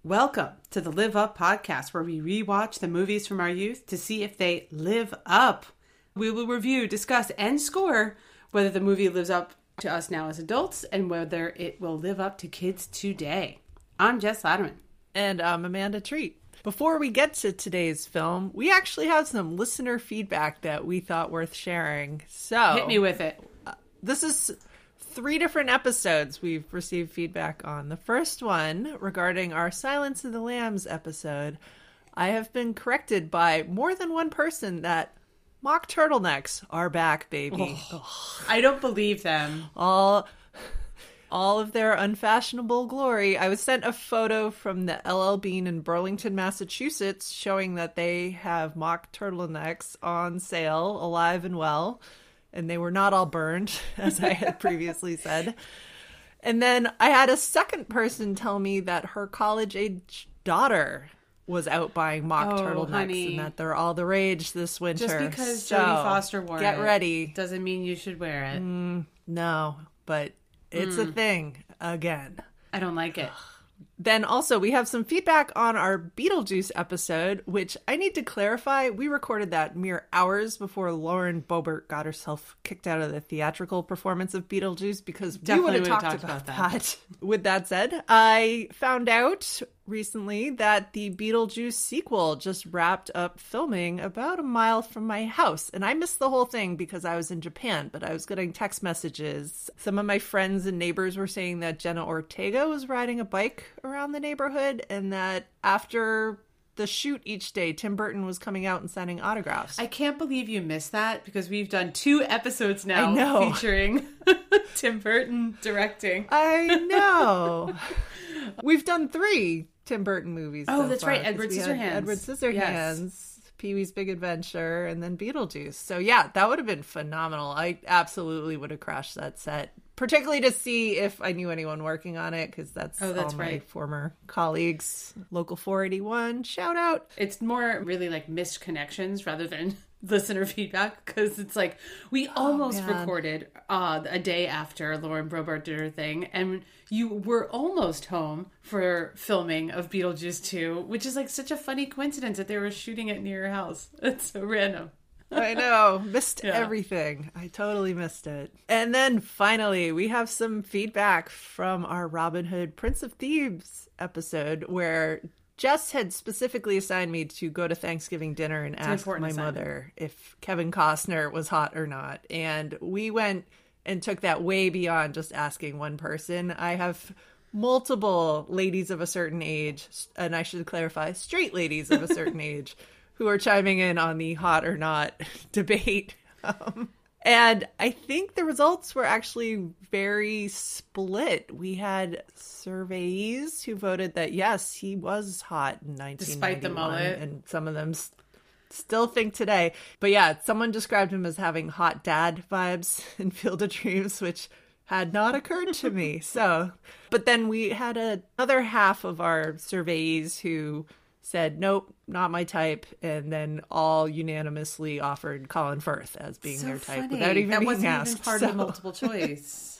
Welcome to the Live Up podcast, where we rewatch the movies from our youth to see if they live up. We will review, discuss, and score whether the movie lives up to us now as adults and whether it will live up to kids today. I'm Jess Latterman. And I'm Amanda Treat. Before we get to today's film, we actually have some listener feedback that we thought worth sharing. So hit me with it. This is 3 different episodes we've received feedback on. The first one, regarding our Silence of the Lambs episode, I have been corrected by more than one person that mock turtlenecks are back, baby. I don't believe them. All of their unfashionable glory. I was sent a photo from the LL Bean in Burlington, Massachusetts, showing that they have mock turtlenecks on sale, alive and well. And they were not all burned, as I had previously said. And then I had a second person tell me that her college-age daughter was out buying mock turtlenecks, honey, and that they're all the rage this winter. Just because Jodie Foster wore get ready doesn't mean you should wear it. No, but it's a thing again. I don't like it. Then also, we have some feedback on our Beetlejuice episode, which I need to clarify. We recorded that mere hours before Lauren Boebert got herself kicked out of the theatrical performance of Beetlejuice, because Definitely we would have talked about that. With that said, I found out recently that the Beetlejuice sequel just wrapped up filming about a mile from my house. And I missed the whole thing because I was in Japan, but I was getting text messages. Some of my friends and neighbors were saying that Jenna Ortega was riding a bike around the neighborhood, and that after the shoot each day, Tim Burton was coming out and signing autographs. I can't believe you missed that, because we've done 2 episodes now featuring Tim Burton directing. I know. We've done 3 Tim Burton movies. Oh, so that's far, right. Edward Scissorhands, yes. Pee-wee's Big Adventure, and then Beetlejuice. So yeah, that would have been phenomenal. I absolutely would have crashed that set, particularly to see if I knew anyone working on it, because that's all my former colleagues. Local 481, shout out. It's more really like missed connections rather than listener feedback, because it's like we almost recorded a day after Lauren Boebert did her thing, and you were almost home for filming of Beetlejuice 2, which is like such a funny coincidence that they were shooting it near your house. It's so random. I know. Missed everything. I totally missed it. And then finally, we have some feedback from our Robin Hood Prince of Thieves episode, where Jess had specifically assigned me to go to Thanksgiving dinner and ask my mother if Kevin Costner was hot or not. And we went and took that way beyond just asking one person. I have multiple ladies of a certain age, and I should clarify, straight ladies of a certain age, who are chiming in on the hot or not debate. And I think the results were actually very split. We had surveys who voted that, yes, he was hot in 1991. Despite the mullet. And some of them still think today. But yeah, someone described him as having hot dad vibes in Field of Dreams, which had not occurred to me. But then we had another half of our surveys who said, nope, not my type, and then all unanimously offered Colin Firth as being their type without even being asked. Even part of the multiple choice.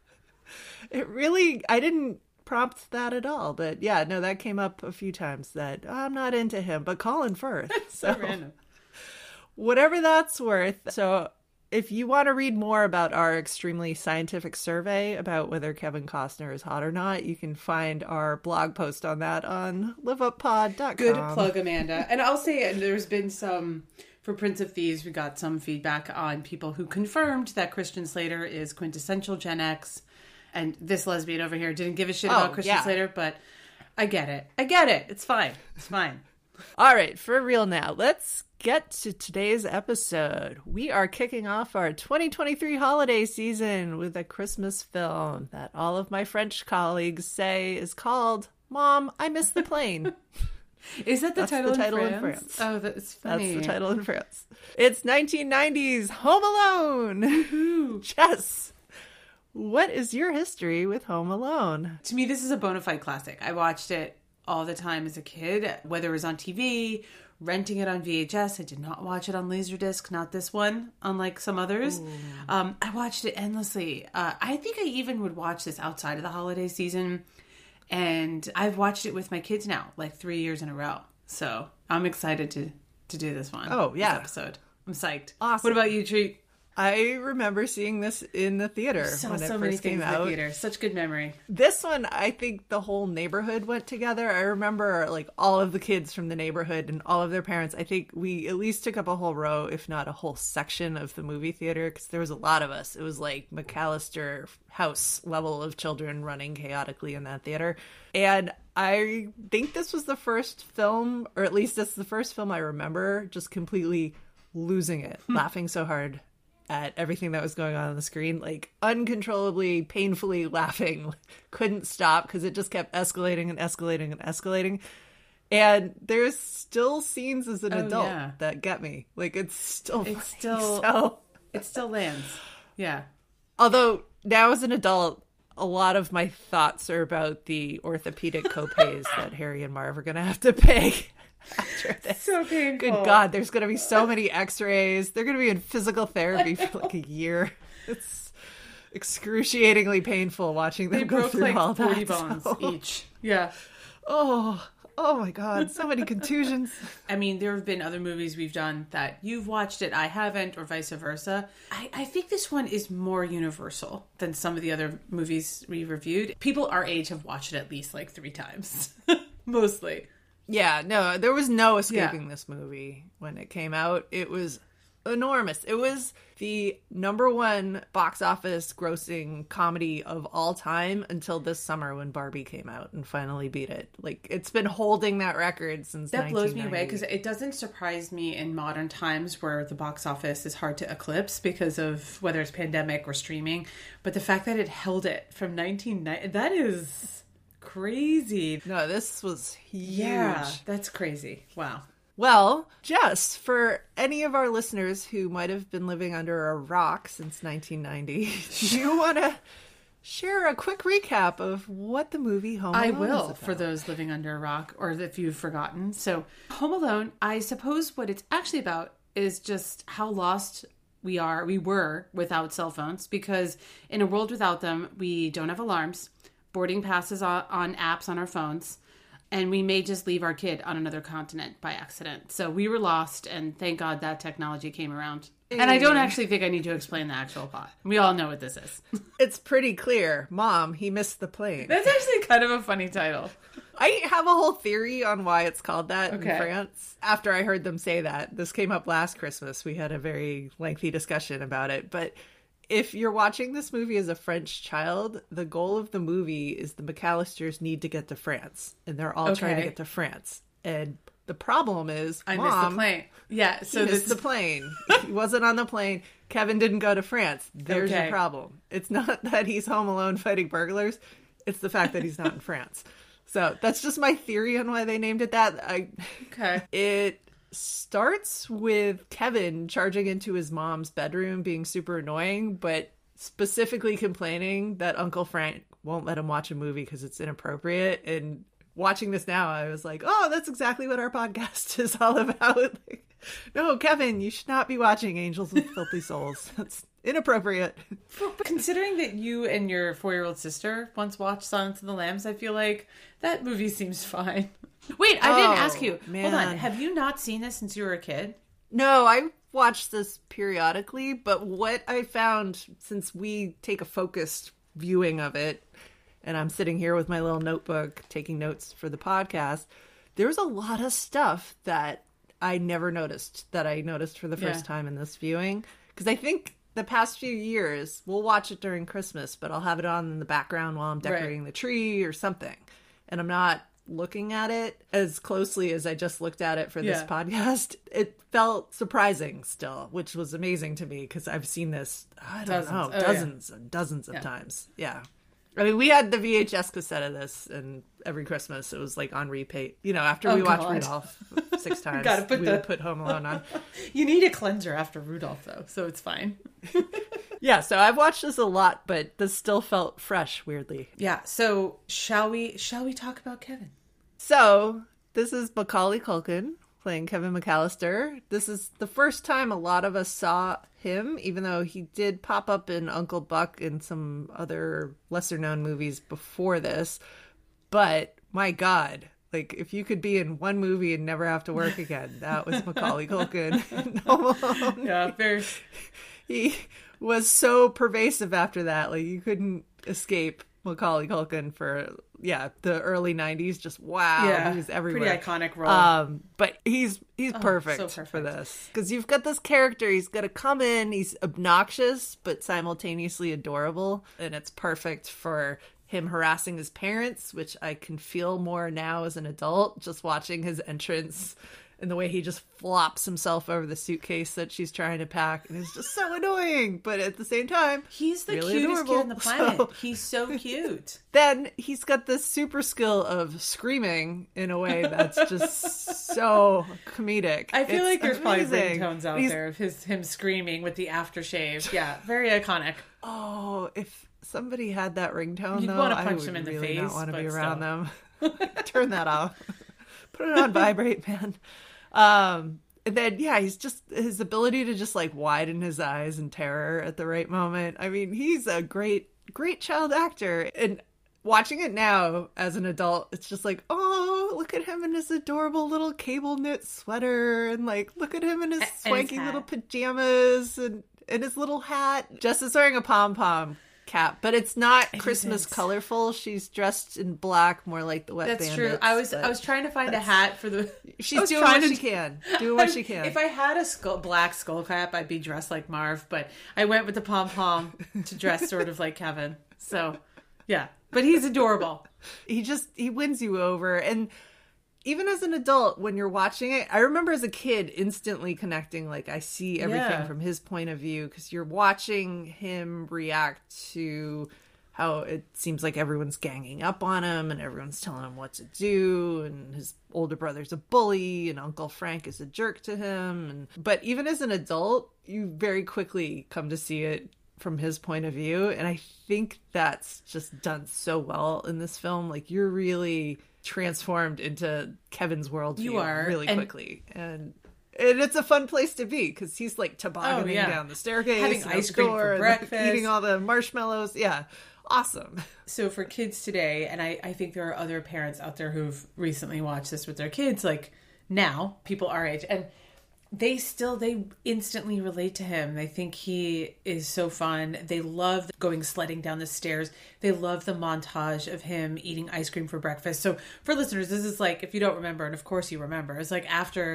I didn't prompt that at all, but yeah, no, that came up a few times that I'm not into him, but Colin Firth. So random. Whatever that's worth. So if you want to read more about our extremely scientific survey about whether Kevin Costner is hot or not, you can find our blog post on that on liveuppod.com. Good plug, Amanda. And I'll say there's been some, for Prince of Thieves, we got some feedback on people who confirmed that Christian Slater is quintessential Gen X. And this lesbian over here didn't give a shit about Christian Slater, but I get it. It's fine. It's fine. All right, for real now. Let's get to today's episode. We are kicking off our 2023 holiday season with a Christmas film that all of my French colleagues say is called Mom, I Miss the Plane. Is that the title in France? Oh, that's funny. That's the title in France. It's 1990's Home Alone. Jess, what is your history with Home Alone? To me, this is a bona fide classic. I watched it all the time as a kid, whether it was on TV, renting it on VHS. I did not watch it on Laserdisc, not this one, unlike some others. I watched it endlessly. I think I even would watch this outside of the holiday season. And I've watched it with my kids now, like 3 years in a row. So I'm excited to do this one. Oh, yeah. This episode. I'm psyched. Awesome. What about you, Treat? I remember seeing this in the theater when it first came out. Theater. Such good memory. This one, I think the whole neighborhood went together. I remember like all of the kids from the neighborhood and all of their parents. I think we at least took up a whole row, if not a whole section of the movie theater, because there was a lot of us. It was like McAllister house level of children running chaotically in that theater. And I think this was the first film, or at least that's the first film I remember just completely losing it, laughing so hard at everything that was going on the screen, like uncontrollably, painfully laughing, couldn't stop because it just kept escalating and escalating and escalating. And there's still scenes as an adult that get me. Like it still lands. Yeah. Although now as an adult, a lot of my thoughts are about the orthopedic copays that Harry and Marv are going to have to pay. After this. So painful. Good God, there's going to be so many x-rays. They're going to be in physical therapy for like a year. It's excruciatingly painful watching them go through like all 40 that. bones each. Yeah. Oh my God, so many contusions. I mean, there have been other movies we've done that you've watched it, I haven't, or vice versa. I think this one is more universal than some of the other movies we reviewed. People our age have watched it at least like 3 times. Mostly. Yeah, no, there was no escaping this movie when it came out. It was enormous. It was the #1 box office grossing comedy of all time until this summer when Barbie came out and finally beat it. Like, it's been holding that record since that 1990. blows me away because it doesn't surprise me in modern times where the box office is hard to eclipse because of whether it's pandemic or streaming. But the fact that it held it from 1990, that is crazy. No, this was huge. Yeah, that's crazy. Wow. Well, Jess, for any of our listeners who might have been living under a rock since 1990, do you want to share a quick recap of what the movie Home Alone is about? I will, for those living under a rock, or if you've forgotten. So, Home Alone, I suppose what it's actually about is just how lost we were without cell phones, because in a world without them, we don't have alarms, boarding passes on apps on our phones, and we may just leave our kid on another continent by accident. So we were lost, and thank God that technology came around. And I don't actually think I need to explain the actual plot. We all know what this is. It's pretty clear. Mom, he missed the plane. That's actually kind of a funny title. I have a whole theory on why it's called that in France. After I heard them say that, this came up last Christmas. We had a very lengthy discussion about it, but if you're watching this movie as a French child, the goal of the movie is the McAllisters need to get to France. And they're all trying to get to France. And the problem is, I missed the plane. Yeah, so he missed the plane. He wasn't on the plane. Kevin didn't go to France. There's your problem. It's not that he's home alone fighting burglars. It's the fact that he's not in France. So that's just my theory on why they named it that. It starts with Kevin charging into his mom's bedroom, being super annoying, but specifically complaining that Uncle Frank won't let him watch a movie because it's inappropriate. And watching this now, I was like, oh, that's exactly what our podcast is all about. Like, no, Kevin, you should not be watching Angels with Filthy Souls. That's inappropriate. Considering that you and your 4-year-old sister once watched Silence of the Lambs, I feel like that movie seems fine. Wait, I didn't ask you. Man. Hold on. Have you not seen this since you were a kid? No, I watched this periodically, but what I found, since we take a focused viewing of it, and I'm sitting here with my little notebook taking notes for the podcast, there's a lot of stuff that I never noticed that I noticed for the first time in this viewing. Because I think the past few years, we'll watch it during Christmas, but I'll have it on in the background while I'm decorating the tree or something. And I'm not looking at it as closely as I just looked at it for this podcast. It felt surprising still, which was amazing to me because I've seen this, dozens and dozens of times. Yeah. I mean, we had the VHS cassette of this, and every Christmas it was like on repeat. You know, after we watched Rudolph 6 times, we would put Home Alone on. You need a cleanser after Rudolph, though, so it's fine. Yeah, so I've watched this a lot, but this still felt fresh, weirdly. Yeah, so shall we talk about Kevin? So, this is Macaulay Culkin playing Kevin McAllister. This is the first time a lot of us saw him, even though he did pop up in Uncle Buck and some other lesser-known movies before this. But my God, like if you could be in one movie and never have to work again, that was Macaulay Culkin in Home Alone. Yeah, very. He was so pervasive after that. Like you couldn't escape Macaulay Culkin for the early 90s. Just wow, he was everywhere. Pretty iconic role. But he's perfect, so perfect for this, because you've got this character. He's got to come in. He's obnoxious but simultaneously adorable, and it's perfect for him harassing his parents, which I can feel more now as an adult, just watching his entrance and the way he just flops himself over the suitcase that she's trying to pack. And it's just so annoying. But at the same time, he's the really cutest adorable. kid on the planet. So, he's so cute. Then he's got this super skill of screaming in a way that's just so comedic. I feel like there's amazing. probably ringtones out there of him screaming with the aftershave. Yeah, very iconic. Oh, if somebody had that ringtone, You'd though, want to I punch would him in the really face, not want to but be around still. them. Turn that off. Put it on vibrate, man. And then, he's just, his ability to just like widen his eyes in terror at the right moment. I mean, he's a great child actor. And watching it now as an adult, it's just like, oh, look at him in his adorable little cable knit sweater. And like, look at him in his swanky little pajamas and his little hat. Jess is wearing a pom-pom cap, but it's not Christmas colorful. She's dressed in black, more like the Wet Bandits. That's true. I was trying to find a hat for the. She's doing what she can. Doing what she can. If I had a black skull cap, I'd be dressed like Marv. But I went with the pom pom to dress sort of like Kevin. So, yeah. But he's adorable. He wins you over. And even as an adult, when you're watching it, I remember as a kid instantly connecting, like I see everything from his point of view, because you're watching him react to how it seems like everyone's ganging up on him and everyone's telling him what to do, and his older brother's a bully and Uncle Frank is a jerk to him. But even as an adult, you very quickly come to see it from his point of view, and I think that's just done so well in this film. Like you're really transformed into Kevin's worldview really quickly, and it's a fun place to be because he's like tobogganing down the staircase, having ice cream for breakfast, eating all the marshmallows. Awesome. So for kids today, and I think there are other parents out there who've recently watched this with their kids, like now people our age, and they instantly relate to him. They think he is so fun. They love going sledding down the stairs. They love the montage of him eating ice cream for breakfast. So for listeners, this is like, if you don't remember, and of course you remember, it's like after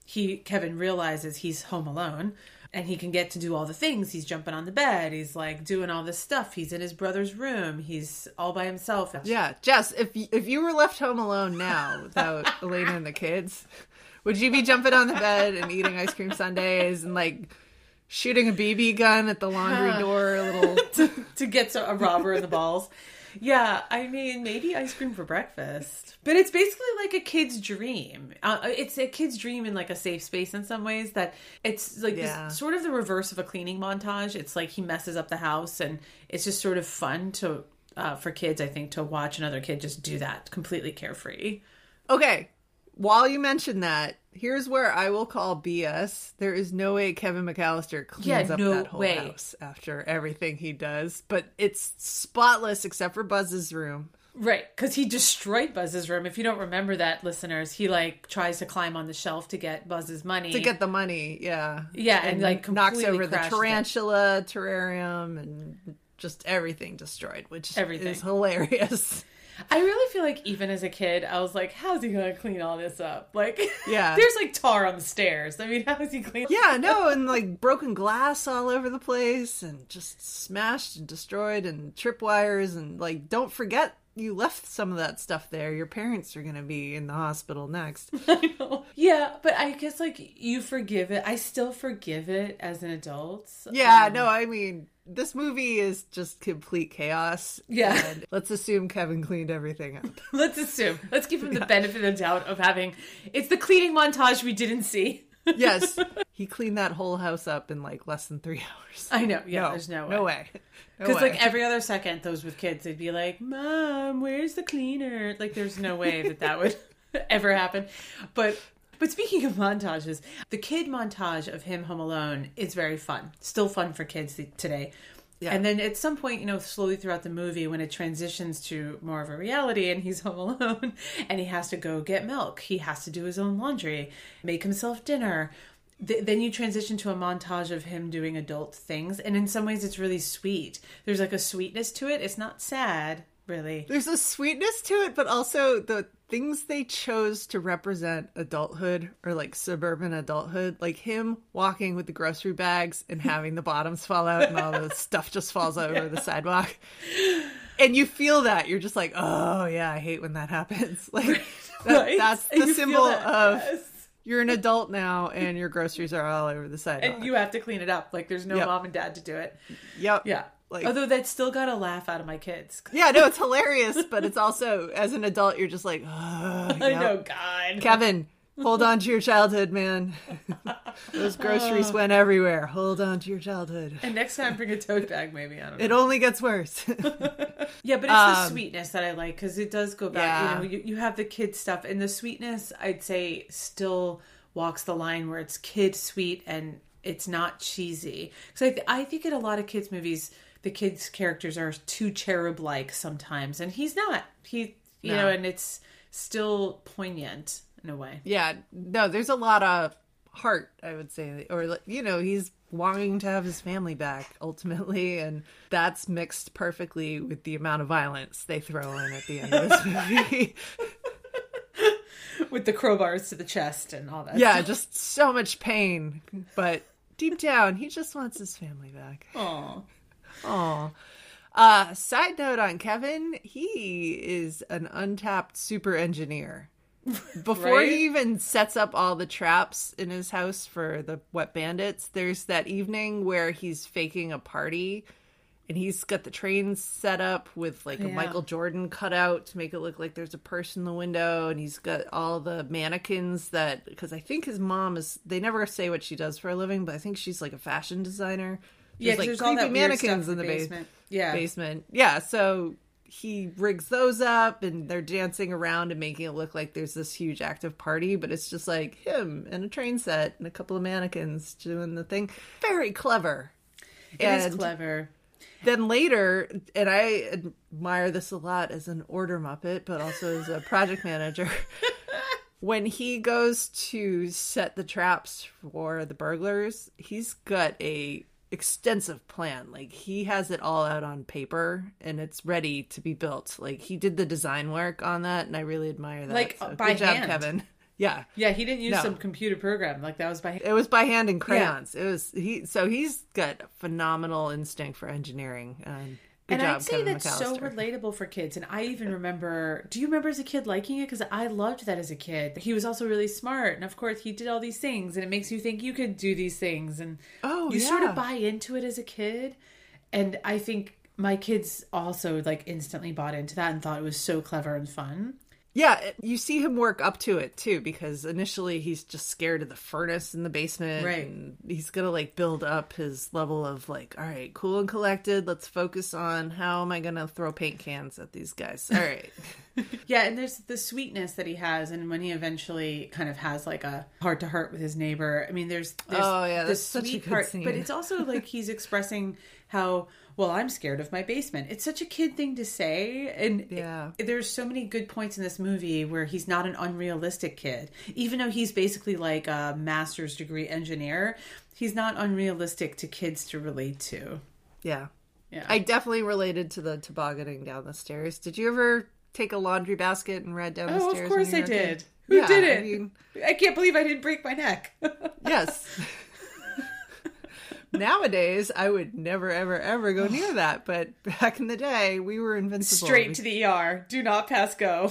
Kevin realizes he's home alone and he can get to do all the things. He's jumping on the bed. He's like doing all this stuff. He's in his brother's room. He's all by himself. Yeah. Jess, if you were left home alone now without Elena and the kids, would you be jumping on the bed and eating ice cream sundaes and like shooting a BB gun at the laundry door to get a robber in the balls? Yeah, I mean, maybe ice cream for breakfast. But it's basically like a kid's dream. It's a kid's dream in like a safe space in some ways, that it's like this, sort of the reverse of a cleaning montage. It's like he messes up the house, and it's just sort of fun for kids, I think, to watch another kid just do that completely carefree. Okay. While you mention that, here's where I will call BS. There is no way Kevin McAllister cleans up that whole house after everything he does. But it's spotless except for Buzz's room. Right, because he destroyed Buzz's room. If you don't remember that, listeners, he like tries to climb on the shelf to get Buzz's money. To get the money, yeah. Yeah, and like knocks over the tarantula terrarium and just everything destroyed, which is hilarious. I really feel like even as a kid, I was like, how's he going to clean all this up? Like, yeah, there's like tar on the stairs. I mean, how is he clean? Yeah, no, and like broken glass all over the place and just smashed and destroyed and tripwires, and like, don't forget you left some of that stuff there. Your parents are going to be in the hospital next. I know. Yeah, but I guess like you forgive it. I still forgive it as an adult. Yeah, no, I mean, this movie is just complete chaos. Yeah. And let's assume Kevin cleaned everything up. Let's give him the benefit of the doubt of it's the cleaning montage we didn't see. Yes. He cleaned that whole house up in like less than 3 hours. I know. Yeah, there's no way. No way. Because like every other second, those with kids, they'd be like, Mom, where's the cleaner? Like there's no way that would ever happen. But speaking of montages, the kid montage of him home alone is very fun. Still fun for kids today. Yeah. And then at some point, slowly throughout the movie, when it transitions to more of a reality and he's home alone and he has to go get milk, he has to do his own laundry, make himself dinner. Then you transition to a montage of him doing adult things. And in some ways, it's really sweet. There's like a sweetness to it. It's not sad, really. There's a sweetness to it, but also the things they chose to represent adulthood or like suburban adulthood, like him walking with the grocery bags and having the bottoms fall out and all the stuff just falls over the sidewalk. And you feel that. You're just like, oh, yeah, I hate when that happens. Like, that's the symbol of you're an adult now and your groceries are all over the sidewalk. And you have to clean it up. Like, there's no mom and dad to do it. Yep. Yeah. Like, although that still got a laugh out of my kids. Yeah, no, it's hilarious, but it's also, as an adult, you're just like, oh, I know, God. Kevin, hold on to your childhood, man. Those groceries went everywhere. Hold on to your childhood. And next time, bring a tote bag, maybe. I don't know. It only gets worse. Yeah, but it's the sweetness that I like, because it does go back. You have the kid stuff, and the sweetness, I'd say, still walks the line where it's kid sweet and it's not cheesy. Because I think in a lot of kids' movies, the kids' characters are too cherub-like sometimes, and he's not. No. And it's still poignant in a way. Yeah, no, there's a lot of heart, I would say, or he's wanting to have his family back ultimately, and that's mixed perfectly with the amount of violence they throw in at the end of this movie. With the crowbars to the chest and all that. Yeah, just so much pain, but deep down, he just wants his family back. Aww. Oh, side note on Kevin, he is an untapped super engineer. Before Right? he even sets up all the traps in his house for the wet bandits, there's that evening where he's faking a party and he's got the train set up with like a Michael Jordan cutout to make it look like there's a person in the window, and he's got all the mannequins because I think his mom they never say what she does for a living, but I think she's like a fashion designer. There's like there's all that mannequins in the basement. basement. Yeah, so he rigs those up and they're dancing around and making it look like there's this huge active party, but it's just like him and a train set and a couple of mannequins doing the thing. Very clever. It is clever. Then later, and I admire this a lot as an order Muppet, but also as a project manager, when he goes to set the traps for the burglars, he's got a extensive plan. Like, he has it all out on paper and it's ready to be built. Like, he did the design work on that, and I really admire that. Like, so, by good job, hand. Kevin. Yeah. Yeah, he didn't use some computer program. Like, that was by hand. It was by hand and crayons. So he's got phenomenal instinct for engineering. Good job, I'd say Kevin that's so McAllister. relatable for kids. And I even remember, do you remember as a kid liking it? Because I loved that as a kid. He was also really smart. And of course, he did all these things. And it makes you think you could do these things. And you sort of buy into it as a kid. And I think my kids also like instantly bought into that and thought it was so clever and fun. Yeah, you see him work up to it too, because initially he's just scared of the furnace in the basement. Right. And he's gonna like build up his level of like, all right, cool and collected. Let's focus on how am I gonna throw paint cans at these guys. All right. Yeah, and there's the sweetness that he has, and when he eventually kind of has like a heart to heart with his neighbor. I mean, there's that's such a sweet good part, scene. but it's also like he's expressing how, well, I'm scared of my basement. It's such a kid thing to say, and there's so many good points in this movie where he's not an unrealistic kid, even though he's basically like a master's degree engineer. He's not unrealistic to kids to relate to. Yeah. Yeah, I definitely related to the tobogganing down the stairs. Did you ever take a laundry basket and ride down the stairs? Oh, of course I did. Who Who didn't? I can't believe I didn't break my neck. Yes. Nowadays, I would never, ever, ever go near that. But back in the day, we were invincible. Straight to the ER. Do not pass go.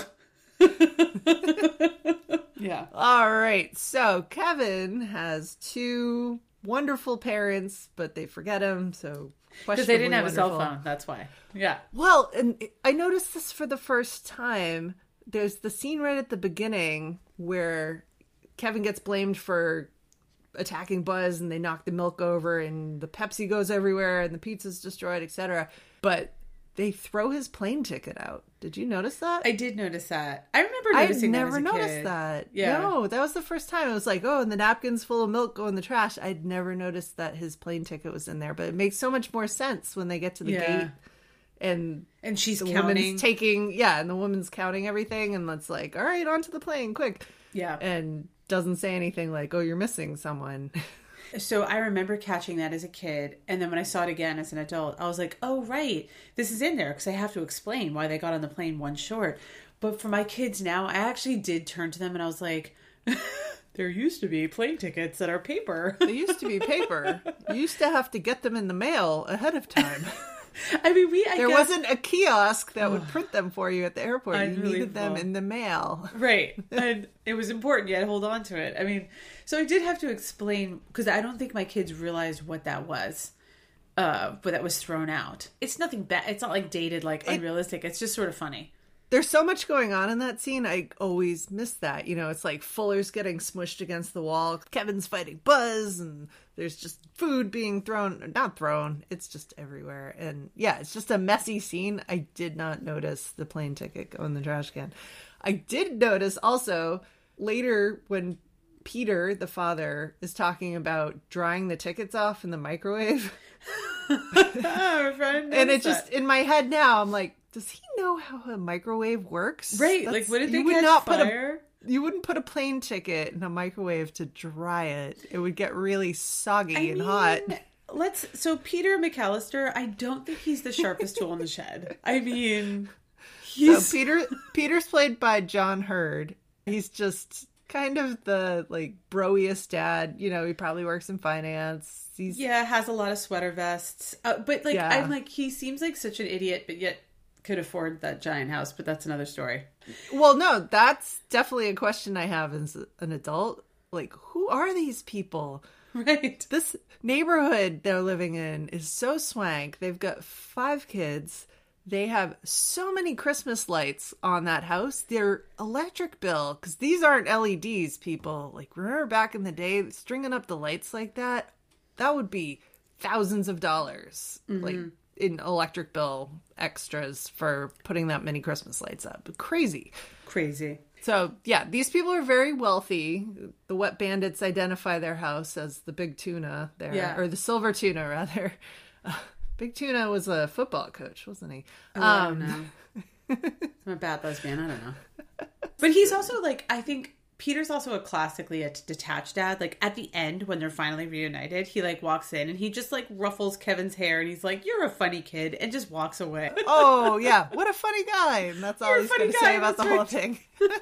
Yeah. All right. So Kevin has two wonderful parents, but they forget him. So because they didn't have wonderful. a cell phone. That's why. Yeah. Well, and I noticed this for the first time. There's the scene right at the beginning where Kevin gets blamed for attacking Buzz and they knock the milk over and the Pepsi goes everywhere and the pizza's destroyed, etc. But they throw his plane ticket out. Did you notice that? I did notice that. I remember noticing that as a kid. I never noticed that. Yeah. No, that was the first time. It was like, oh, and the napkins full of milk go in the trash. I'd never noticed that his plane ticket was in there, but it makes so much more sense when they get to the gate. And she's the counting. Woman's taking, and the woman's counting everything, and it's like, all right, onto the plane, quick. Yeah. And doesn't say anything like, oh, you're missing someone. So I remember catching that as a kid, and then when I saw it again as an adult, I was like, oh, right, this is in there, because I have to explain why they got on the plane one short. But for my kids now, I actually did turn to them, and I was like, there used to be plane tickets that are paper. They used to be paper. You used to have to get them in the mail ahead of time. I mean, there wasn't a kiosk that would print them for you at the airport. You needed them in the mail. Right. And it was important. You had to hold on to it. I mean, so I did have to explain, because I don't think my kids realized what that was, but that was thrown out. It's nothing bad. It's not like dated, like unrealistic. It's just sort of funny. There's so much going on in that scene. I always miss that. You know, it's like Fuller's getting smushed against the wall. Kevin's fighting Buzz, and there's just food being thrown. Not thrown. It's just everywhere. And yeah, it's just a messy scene. I did not notice the plane ticket go in the trash can. I did notice also later when Peter, the father, is talking about drying the tickets off in the microwave. And it just, in my head now, I'm like, does he know how a microwave works? Right. Like, wouldn't they catch fire? You wouldn't put a plane ticket in a microwave to dry it. It would get really soggy and hot. So Peter McAllister, I don't think he's the sharpest tool in the shed. I mean, Peter's played by John Hurd. He's just kind of the like broiest dad. You know, he probably works in finance. Has a lot of sweater vests. But like, I'm like, he seems like such an idiot, but yet could afford that giant house, but that's another story. Well, no, that's definitely a question I have as an adult. Like, who are these people? Right. This neighborhood they're living in is so swank. They've got 5 kids. They have so many Christmas lights on that house. Their electric bill, because these aren't LEDs, people. Like, remember back in the day, stringing up the lights like that? That would be thousands of dollars. Mm-hmm. Like, in electric bill extras for putting that many Christmas lights up. Crazy. So, yeah, these people are very wealthy. The Wet Bandits identify their house as the Big Tuna there, or the Silver Tuna, rather. Big Tuna was a football coach, wasn't he? I don't know. I'm a bad lesbian. I don't know. But he's also, like, I think Peter's also classically a detached dad. Like, at the end, when they're finally reunited, he, like, walks in and he just, like, ruffles Kevin's hair and he's like, you're a funny kid, and just walks away. Oh, yeah. What a funny guy. And that's all he's going to say about the whole thing.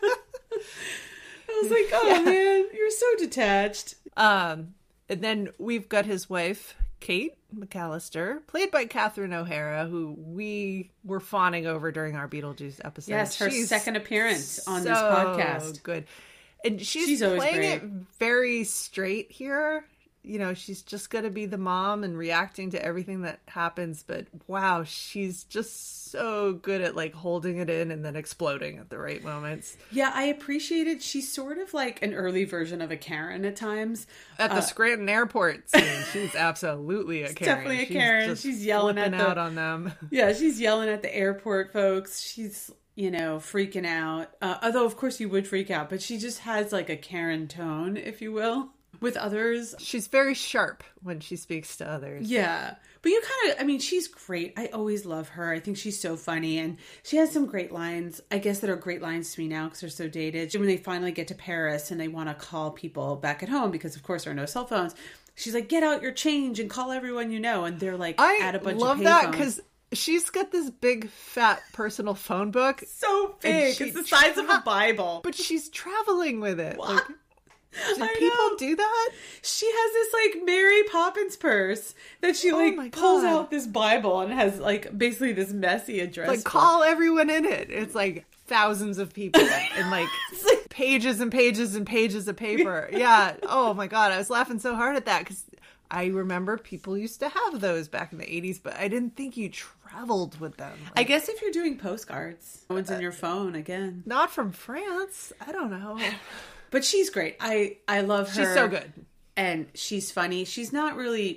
I was like, oh, man, you're so detached. And then we've got his wife, Kate McAllister, played by Catherine O'Hara, who we were fawning over during our Beetlejuice episode. Yes, her second appearance on this podcast. Good. And she's playing it very straight here. You know, she's just going to be the mom and reacting to everything that happens. But wow, she's just so good at like holding it in and then exploding at the right moments. Yeah, I appreciate it. She's sort of like an early version of a Karen at times. At the Scranton airport scene, she's absolutely a Karen. Definitely a Karen. She's yelling out on them. Yeah, she's yelling at the airport folks. She's, you know, freaking out. Although, of course, you would freak out. But she just has like a Karen tone, if you will. With others. She's very sharp when she speaks to others. Yeah. But you kind of, I mean, she's great. I always love her. I think she's so funny. And she has some great lines, I guess, that are great lines to me now because they're so dated. When they finally get to Paris and they want to call people back at home because, of course, there are no cell phones. She's like, get out your change and call everyone you know. And they're like, at a bunch of payphones. I love that because she's got this big, fat personal phone book. So big. It's the size of a Bible. But she's traveling with it. What? Like, do people do that? She has this like Mary Poppins purse that she like pulls out this Bible and has like basically this messy address. Like call everyone in it. It's like thousands of people and like pages and pages and pages of paper. Yeah. Oh my God. I was laughing so hard at that because I remember people used to have those back in the 80s, but I didn't think you traveled with them. Like, I guess if you're doing postcards, no one's in your phone again. Not from France. I don't know. But she's great. I love her. She's so good. And she's funny. She's not really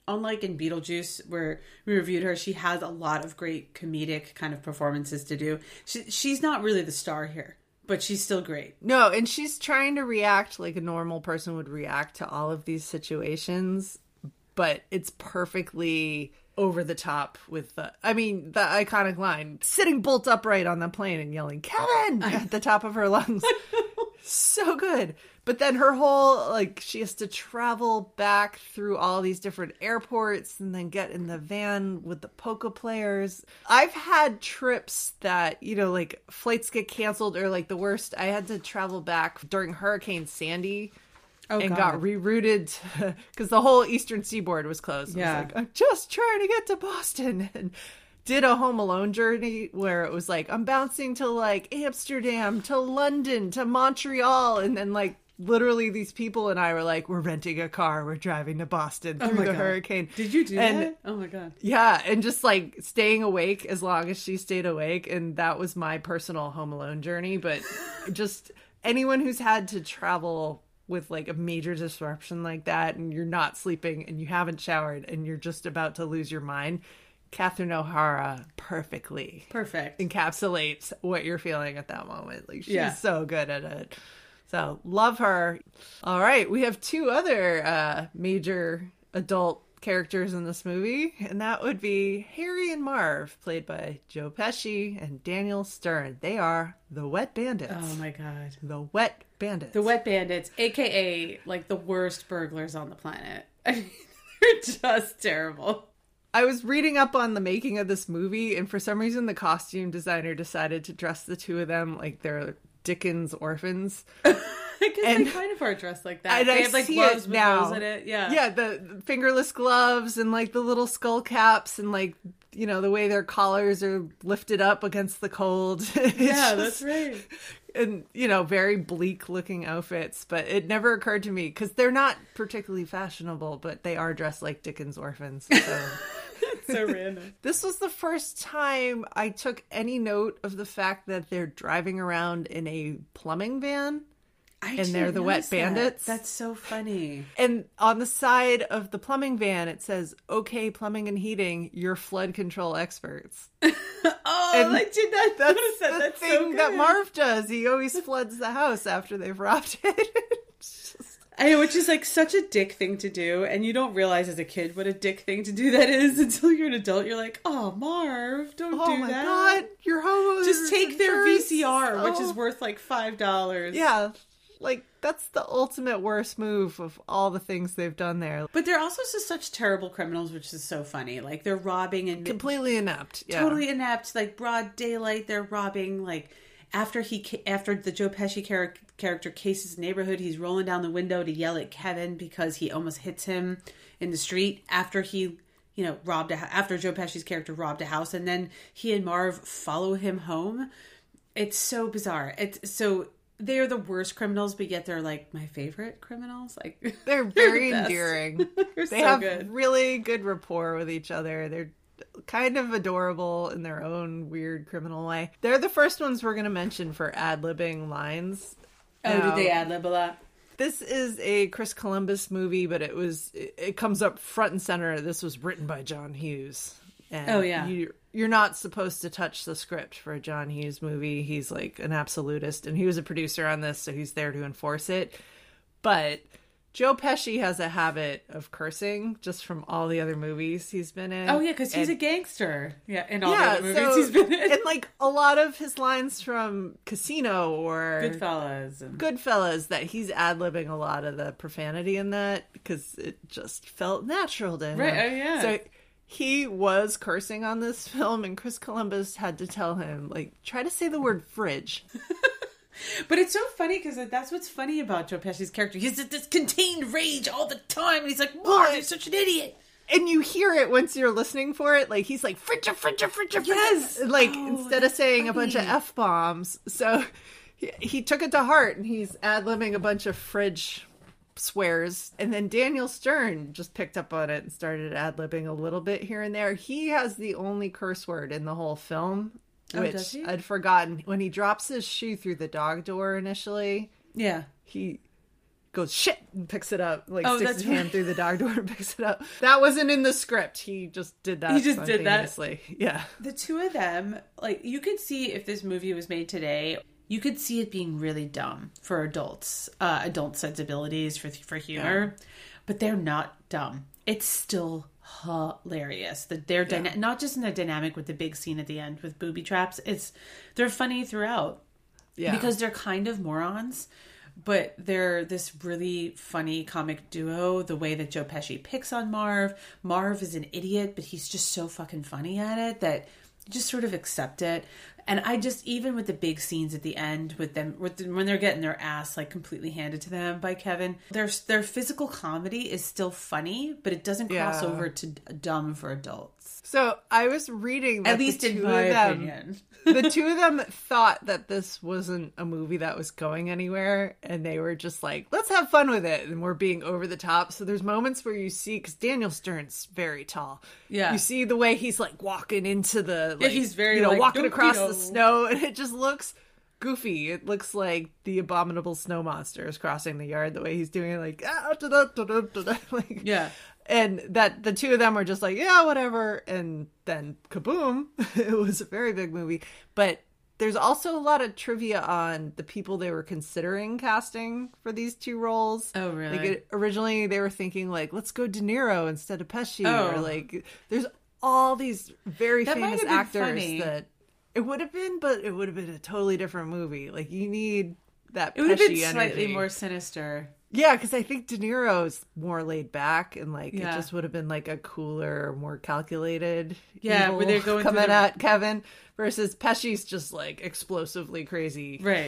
unlike in Beetlejuice, where we reviewed her, she has a lot of great comedic kind of performances to do. She's not really the star here, but she's still great. No, and she's trying to react like a normal person would react to all of these situations, but it's perfectly over the top with the iconic line, sitting bolt upright on the plane and yelling, Kevin, at the top of her lungs. So good. But then her whole, like, she has to travel back through all these different airports and then get in the van with the polka players. I've had trips that, you know, like, flights get canceled or, like, the worst. I had to travel back during Hurricane Sandy got rerouted because the whole eastern seaboard was closed. Yeah. I was like, I'm just trying to get to Boston. And did a Home Alone journey where it was like, I'm bouncing to, like, Amsterdam, to London, to Montreal. And then, like, literally these people and I were like, we're renting a car, we're driving to Boston through the hurricane. Did you do that? Oh my God. Yeah, and just like staying awake as long as she stayed awake, and that was my personal Home Alone journey. But just anyone who's had to travel with like a major disruption like that, and you're not sleeping and you haven't showered and you're just about to lose your mind, Catherine O'Hara perfect encapsulates what you're feeling at that moment. Like, she's so good at it. So, love her. All right, we have two other major adult characters in this movie, and that would be Harry and Marv, played by Joe Pesci and Daniel Stern. They are the Wet Bandits. Oh my God. The Wet Bandits. The Wet Bandits, a.k.a. like the worst burglars on the planet. I mean, they're just terrible. I was reading up on the making of this movie, and for some reason the costume designer decided to dress the two of them like they're Dickens orphans. Because they kind of are dressed like that. They have like gloves with holes in it. Yeah. Yeah, the fingerless gloves and like the little skull caps and like, you know, the way their collars are lifted up against the cold. That's right. And, you know, very bleak looking outfits. But it never occurred to me because they're not particularly fashionable, but they are dressed like Dickens orphans. So. So random. This was the first time I took any note of the fact that they're driving around in a plumbing van. And they're the Wet Bandits. That's so funny. And on the side of the plumbing van, it says, "Okay, plumbing and heating, you're flood control experts." And I did not notice that. That's thing so good. that Marv does. He always floods the house after they've robbed it. I know, which is like such a dick thing to do, and you don't realize as a kid what a dick thing to do that is until you're an adult. You're like, oh, Marv, don't do that. Oh my God, your homeowners. Just take their VCR, which is worth like $5. Yeah. Like, that's the ultimate worst move of all the things they've done there. But they're also just such terrible criminals, which is so funny. Like, they're robbing and... completely inept. Yeah. Totally inept. Like, broad daylight, they're robbing. Like, after the Joe Pesci character cases the neighborhood, he's rolling down the window to yell at Kevin because he almost hits him in the street after he... you know, after Joe Pesci's character robbed a house, and then he and Marv follow him home. It's so bizarre. They're the worst criminals, but yet they're like my favorite criminals. Like, they're very endearing. They so have good. Really good rapport with each other. They're kind of adorable in their own weird criminal way. They're the first ones we're going to mention for ad-libbing lines. Did they ad-lib a lot? This is a Chris Columbus movie, but it comes up front and center. This was written by John Hughes. And you're not supposed to touch the script for a John Hughes movie. He's like an absolutist, and he was a producer on this, so he's there to enforce it. But Joe Pesci has a habit of cursing just from all the other movies he's been in. Oh, yeah, because he's a gangster. Yeah, in all the other movies he's been in. And like a lot of his lines from Casino or Goodfellas, that he's ad-libbing a lot of the profanity in that because it just felt natural to him. Right, oh yeah. So he was cursing on this film, and Chris Columbus had to tell him, like, try to say the word fridge. But it's so funny because that's what's funny about Joe Pesci's character. He's this contained rage all the time. And he's like, Marv, you're such an idiot. And you hear it once you're listening for it. Like, he's like, fridge. Yes. Like, instead of saying a bunch of F-bombs. So he took it to heart, and he's ad-libbing a bunch of fridge swears. And then Daniel Stern just picked up on it and started ad-libbing a little bit here and there. He has the only curse word in the whole film, which I'd forgotten. When he drops his shoe through the dog door initially, yeah, he goes, shit, and picks it up, like Oh, sticks that's his hand through the dog door and picks it up. That wasn't in the script. He just did that. He just did that. Spontaneously. Yeah. The two of them, like, you could see if this movie was made today, you could see it being really dumb for adults, adult sensibilities for humor, but they're not dumb. It's still hilarious that they're not just in the dynamic with the big scene at the end with booby traps. They're funny throughout, because they're kind of morons, but they're this really funny comic duo. The way that Joe Pesci picks on Marv is an idiot, but he's just so fucking funny at it that you just sort of accept it. And I just, even with the big scenes at the end with them, when they're getting their ass like completely handed to them by Kevin, their physical comedy is still funny, but it doesn't cross over to dumb for adults. So I was reading that at least in my opinion. The two of them thought that this wasn't a movie that was going anywhere, and they were just like, let's have fun with it, and we're being over the top. So there's moments where you see, because Daniel Stern's very tall. Yeah. You see the way he's like walking into the, like, he's very, walking across the snow, and it just looks goofy. It looks like the abominable snow monster is crossing the yard, the way he's doing it, like, like, yeah. And that the two of them were just like, yeah, whatever. And then kaboom, it was a very big movie. But there's also a lot of trivia on the people they were considering casting for these two roles. Oh, really? Like originally they were thinking like, let's go De Niro instead of Pesci. Or like, there's all these very famous actors that it would have been, but it would have been a totally different movie. Like you need that Pesci energy. It would have been slightly more sinister. Yeah, because I think De Niro's more laid back, and like it just would have been like a cooler, more calculated. Yeah, where they're going coming at Kevin versus Pesci's just like explosively crazy. Right.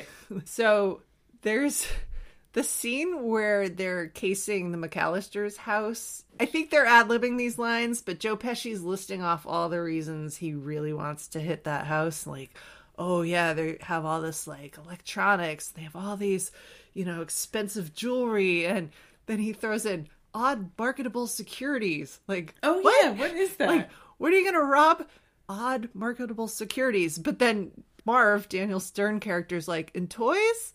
So there's the scene where they're casing the McAllister's house. I think they're ad-libbing these lines, but Joe Pesci's listing off all the reasons he really wants to hit that house. Like, oh yeah, they have all this like electronics. They have all these, expensive jewelry, and then he throws in odd marketable securities. Like, oh what? Yeah, what is that? Like, what are you gonna rob? Odd marketable securities. But then Marv, Daniel Stern character's like, in toys?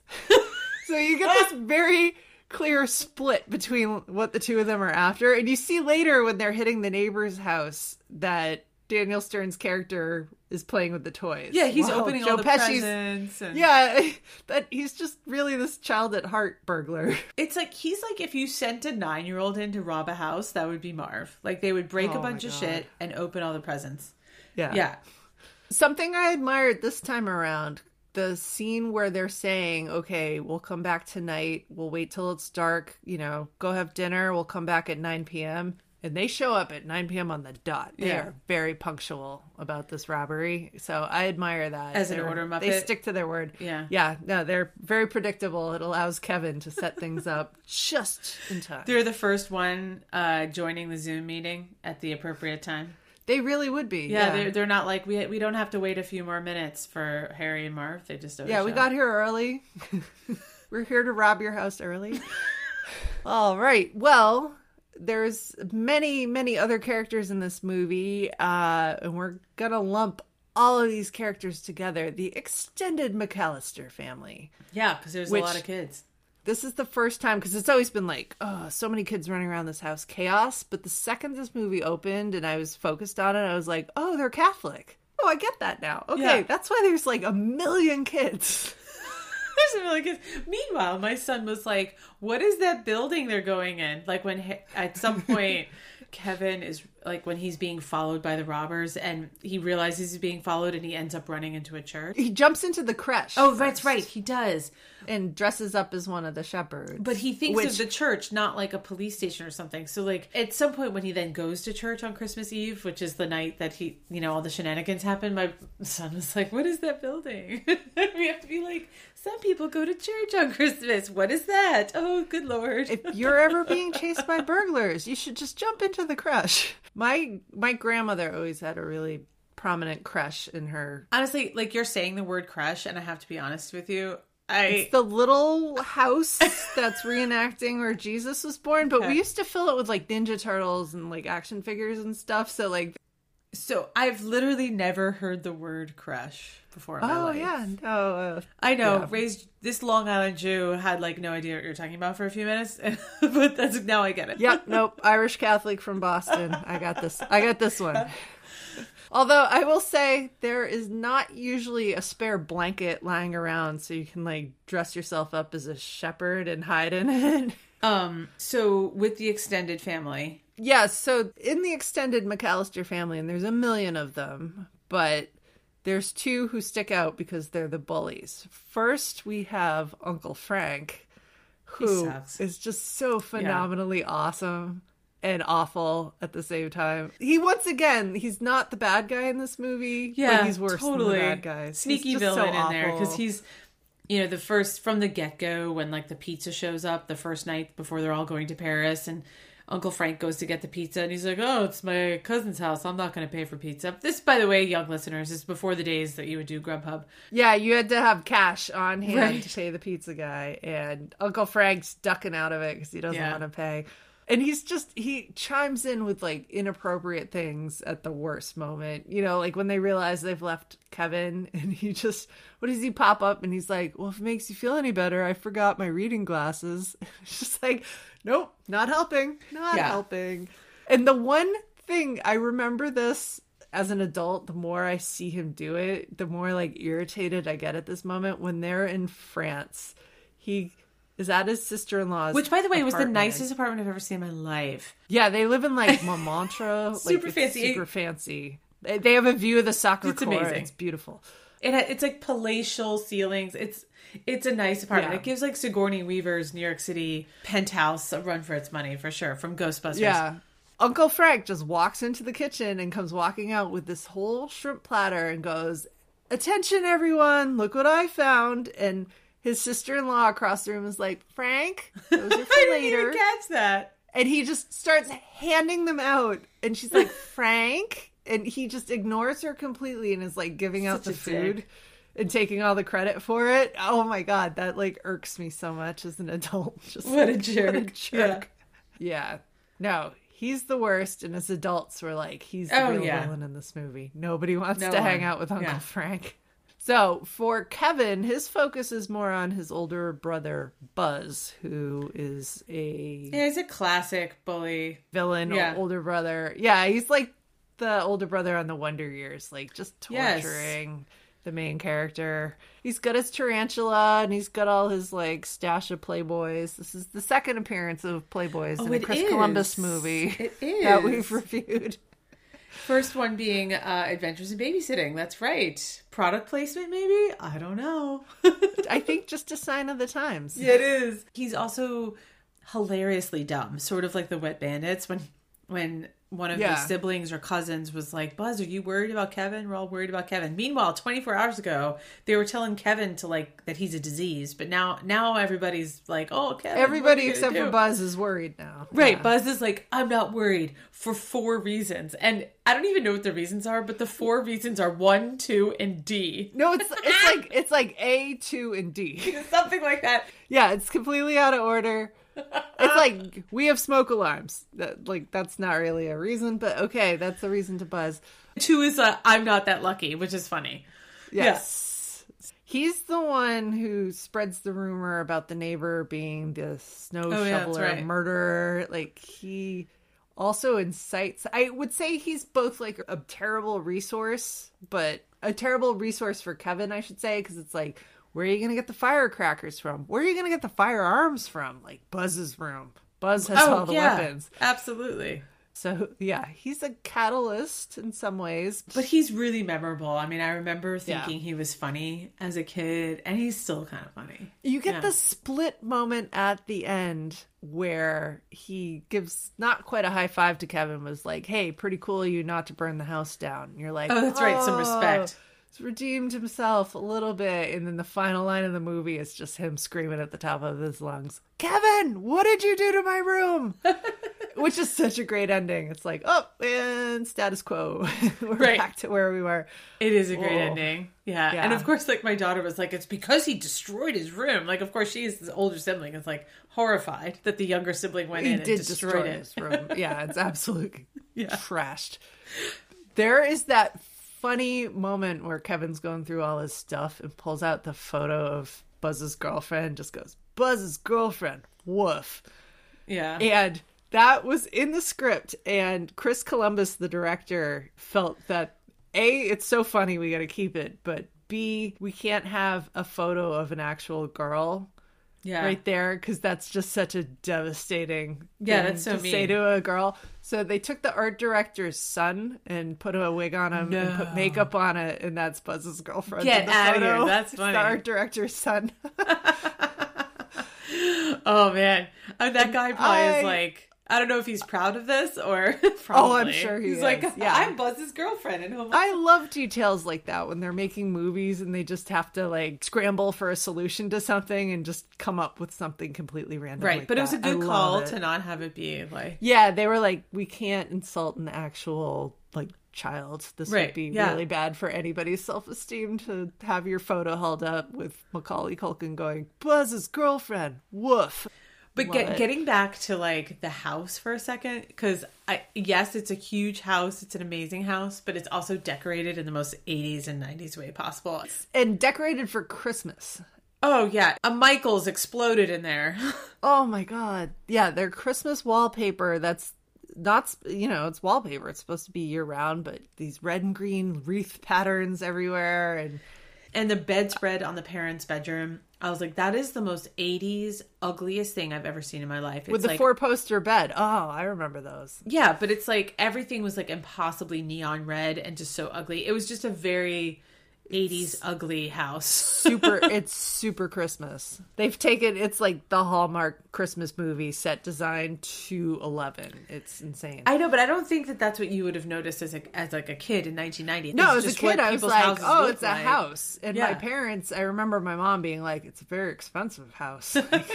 So you get this very clear split between what the two of them are after. And you see later when they're hitting the neighbor's house that Daniel Stern's character is playing with the toys. Yeah, he's opening all the presents. And... Yeah, but he's just really this child at heart burglar. It's like, he's like, if you sent a 9-year-old in to rob a house, that would be Marv. Like, they would break a bunch of shit and open all the presents. Yeah. Yeah. Something I admired this time around, the scene where they're saying, okay, we'll come back tonight. We'll wait till it's dark. Go have dinner. We'll come back at 9 p.m. And they show up at 9 p.m. on the dot. They are very punctual about this robbery. So I admire that. As an order muppet. They stick to their word. Yeah. Yeah. No, they're very predictable. It allows Kevin to set things up just in time. They're the first one joining the Zoom meeting at the appropriate time. They really would be. Yeah. They're not like, we don't have to wait a few more minutes for Harry and Marv. They just always we got here early. We're here to rob your house early. All right. Well... There's many, many other characters in this movie, and we're going to lump all of these characters together. The extended McAllister family. Yeah, because there's a lot of kids. This is the first time, because it's always been like, oh, so many kids running around this house, chaos. But the second this movie opened and I was focused on it, I was like, oh, they're Catholic. Oh, I get that now. Okay, that's why there's like 1 million kids. There's a million kids. Meanwhile, my son was like, what is that building they're going in? Like when at some point Kevin is like, when he's being followed by the robbers and he realizes he's being followed and he ends up running into a church. He jumps into the creche. Oh, that's right. He does. And dresses up as one of the shepherds. But he thinks of the church, not like a police station or something. So like at some point when he then goes to church on Christmas Eve, which is the night that he, all the shenanigans happen, my son was like, what is that building? We have to be like, some people go to church on Christmas. What is that? Oh, good Lord. If you're ever being chased by burglars, you should just jump into the creche. My grandmother always had a really prominent creche in her. Honestly, like you're saying the word creche, and I have to be honest with you. It's the little house that's reenacting where Jesus was born, but we used to fill it with like Ninja Turtles and like action figures and stuff. So like So I've literally never heard the word crush before in my life. Oh, yeah. No, I know. yeah. Raised this Long Island Jew had like no idea what you're talking about for a few minutes, but now I get it. Yep, nope. Irish Catholic from Boston. I got this one. Although I will say there is not usually a spare blanket lying around so you can like dress yourself up as a shepherd and hide in it. So with the extended family. Yeah, so in the extended McAllister family, and there's a million of them, but there's two who stick out because they're the bullies. First, we have Uncle Frank, who is just so phenomenally awesome and awful at the same time. Once again, he's not the bad guy in this movie, but he's worse than the bad guys. Sneaky villain in there, because he's, the first, from the get-go, when like the pizza shows up the first night before they're all going to Paris, and Uncle Frank goes to get the pizza, and he's like, oh, it's my cousin's house. I'm not going to pay for pizza. This, by the way, young listeners, is before the days that you would do Grubhub. Yeah, you had to have cash on hand to pay the pizza guy, and Uncle Frank's ducking out of it because he doesn't want to pay. And he chimes in with like inappropriate things at the worst moment. Like when they realize they've left Kevin, and what does he pop up? And he's like, well, if it makes you feel any better, I forgot my reading glasses. It's just like, nope, not helping. Not helping. And the one thing, I remember this as an adult, the more I see him do it, the more like irritated I get at this moment. When they're in France, he is at his sister-in-law's, which, by the way, apartment. Was the nicest apartment I've ever seen in my life. Yeah, they live in like Montmartre. Super fancy. Super fancy. They have a view of the soccer court. Amazing. It's beautiful. It's like palatial ceilings. It's a nice apartment. Yeah. It gives like Sigourney Weaver's New York City penthouse a run for its money, for sure, from Ghostbusters. Yeah. Uncle Frank just walks into the kitchen and comes walking out with this whole shrimp platter and goes, attention, everyone, look what I found. And his sister-in-law across the room is like, Frank, those are for I later. didn't even catch that. And he just starts handing them out. And she's like, Frank? And he just ignores her completely and is like giving out the food. Dick. And taking all the credit for it. Oh my God, that like irks me so much as an adult. Just what a jerk. What a jerk. Yeah. No, he's the worst. And as adults, we're like, he's the real villain in this movie. Nobody wants to hang out with Uncle Frank. So for Kevin, his focus is more on his older brother, Buzz, who is he's a classic bully. Villain, older brother. Yeah, he's like the older brother on the Wonder Years, like just torturing the main character. He's got his tarantula, and he's got all his like stash of Playboys. This is the second appearance of Playboys in a Chris Columbus movie that we've reviewed. First one being Adventures in Babysitting. That's right. Product placement, maybe? I don't know. I think just a sign of the times. Yeah, it is. He's also hilariously dumb, sort of like the Wet Bandits when one of his siblings or cousins was like, Buzz, are you worried about Kevin? We're all worried about Kevin. Meanwhile, 24 hours ago, they were telling Kevin to like that he's a disease. But now everybody's like, oh, Kevin. Everybody except for Buzz is worried now. Right. Yeah. Buzz is like, I'm not worried for 4 reasons. And I don't even know what the reasons are, but the 4 reasons are 1, 2, and D. No, it's like A, 2, and D. Something like that. Yeah, it's completely out of order. It's like, we have smoke alarms. That's not really a reason, but okay, that's a reason to buzz. 2 is I'm not that lucky, which is funny. Yes. Yeah. He's the one who spreads the rumor about the neighbor being the snow shoveler murderer. Like, he also incites. I would say he's both like a terrible resource, but a terrible resource for Kevin, I should say, because it's like, where are you going to get the firecrackers from? Where are you going to get the firearms from? Like Buzz's room. Buzz has all the weapons. Absolutely. So, yeah, he's a catalyst in some ways. But he's really memorable. I mean, I remember thinking he was funny as a kid, and he's still kind of funny. You get the split moment at the end where he gives not quite a high five to Kevin, was like, hey, pretty cool of you not to burn the house down. And you're like, oh, that's right, some respect. He's redeemed himself a little bit, and then the final line of the movie is just him screaming at the top of his lungs, Kevin, what did you do to my room? Which is such a great ending. It's like, oh, and status quo. We're back to where we were. It is a great ending. Yeah. And of course, like, my daughter was like, it's because he destroyed his room. Like, of course, she's the older sibling. It's like horrified that the younger sibling went in and destroyed it. His room. Yeah, it's absolutely trashed. There is that funny moment where Kevin's going through all his stuff and pulls out the photo of Buzz's girlfriend, just goes, Buzz's girlfriend, woof. Yeah. And that was in the script. And Chris Columbus, the director, felt that A, it's so funny, we got to keep it. But B, we can't have a photo of an actual girl right there, because that's just such a devastating thing that's so to mean. say to a girl. So they took the art director's son and put a wig on him and put makeup on it, and that's Buzz's girlfriend. Get out of here. That's It's funny. the art director's son. Oh, man. That guy probably is like, I don't know if he's proud of this or probably. Oh, I'm sure he's like, yeah. I'm Buzz's girlfriend. And I love details like that when they're making movies and they just have to like scramble for a solution to something and just come up with something completely random. right. Like But that. it was a good I call love it. to not have it be like. Yeah, they were like, we can't insult an actual like child. This would Right, be yeah. really bad for anybody's self-esteem to have your photo held up with Macaulay Culkin going, Buzz's girlfriend, woof. But getting back to like the house for a second, because yes, it's a huge house. It's an amazing house, but it's also decorated in the most 80s and 90s way possible. And decorated for Christmas. Oh, yeah. A Michaels exploded in there. Oh my God. Yeah, their Christmas wallpaper, that's not, it's wallpaper. It's supposed to be year round, but these red and green wreath patterns everywhere. And the bedspread on the parents' bedroom, I was like, that is the most 80s ugliest thing I've ever seen in my life. It's with the like, 4-poster bed. Oh, I remember those. yeah, but it's like everything was like impossibly neon red and just so ugly. It was just a very 80s ugly house. It's super Christmas. They've taken, it's like the Hallmark Christmas movie set design to 11. It's insane. I know, but I don't think that that's what you would have noticed as like a kid in 1990. No, as a just kid, what I was people's like, houses oh, look it's a like. house. And my Yeah. parents, I remember my mom being like, it's a very expensive house.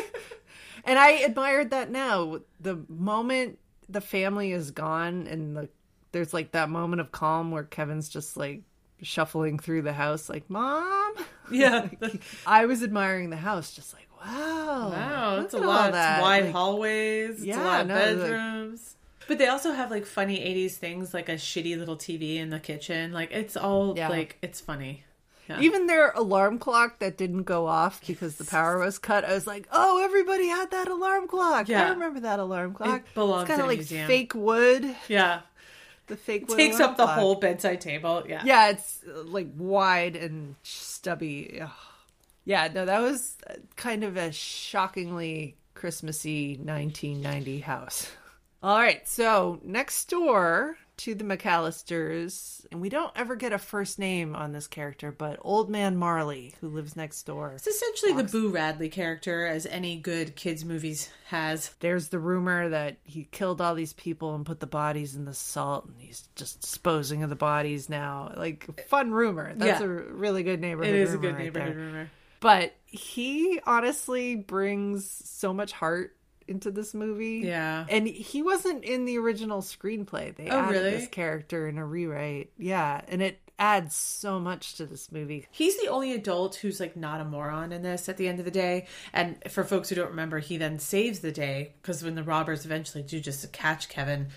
And I admired that now. The moment the family is gone and there's like that moment of calm where Kevin's just like shuffling through the house like, Mom? Yeah. I was admiring the house just like, wow. Wow, it's a look at lot. all It's that. wide Like, hallways. It's a yeah, lot of no, bedrooms. But they also have like funny 80s things, like a shitty little TV in the kitchen. Like it's all like, it's funny. Yeah. Even their alarm clock that didn't go off because the power was cut, I was like, oh, everybody had that alarm clock. Yeah. I remember that alarm clock. It belongs it's kind in of a like museum. fake wood. Yeah. The fake wood Takes alarm up the clock. whole bedside table. Yeah. Yeah, it's like wide and stubby. Ugh. Yeah, no, that was kind of a shockingly Christmassy 1990 house. All right, so next door to the McAllisters, and we don't ever get a first name on this character, but Old Man Marley, who lives next door. It's essentially the Boo Radley character, as any good kids' movies has. There's the rumor that he killed all these people and put the bodies in the salt, and he's just disposing of the bodies now. Like, fun rumor. That's a really good neighborhood rumor. It is a good right neighborhood there. rumor. But he honestly brings so much heart into this movie. Yeah. And he wasn't in the original screenplay. They added really? this character in a rewrite. Yeah. And it adds so much to this movie. He's the only adult who's like not a moron in this at the end of the day. And for folks who don't remember, he then saves the day because when the robbers eventually do just catch Kevin,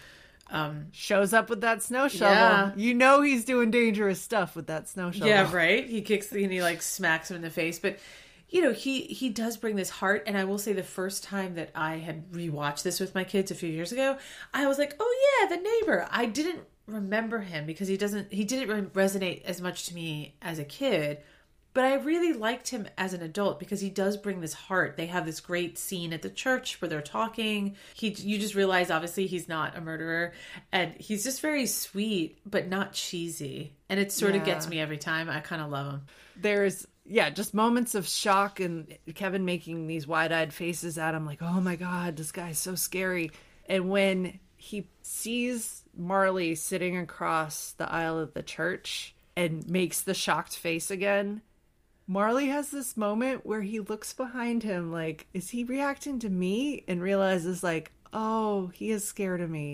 Shows up with that snow shovel. Yeah. You know he's doing dangerous stuff with that snow shovel. yeah, right. He kicks and he like smacks him in the face. But you know, he does bring this heart. And I will say the first time that I had rewatched this with my kids a few years ago, I was like, oh yeah, the neighbor. I didn't remember him because he didn't resonate as much to me as a kid. But I really liked him as an adult because he does bring this heart. They have this great scene at the church where they're talking. You just realize, obviously, he's not a murderer. And he's just very sweet, but not cheesy. And it sort of gets me every time. I kind of love him. There's, just moments of shock and Kevin making these wide-eyed faces at him like, oh my God, this guy's so scary. And when he sees Marley sitting across the aisle of the church and makes the shocked face again, Marley has this moment where he looks behind him like, is he reacting to me? And realizes like, oh, he is scared of me.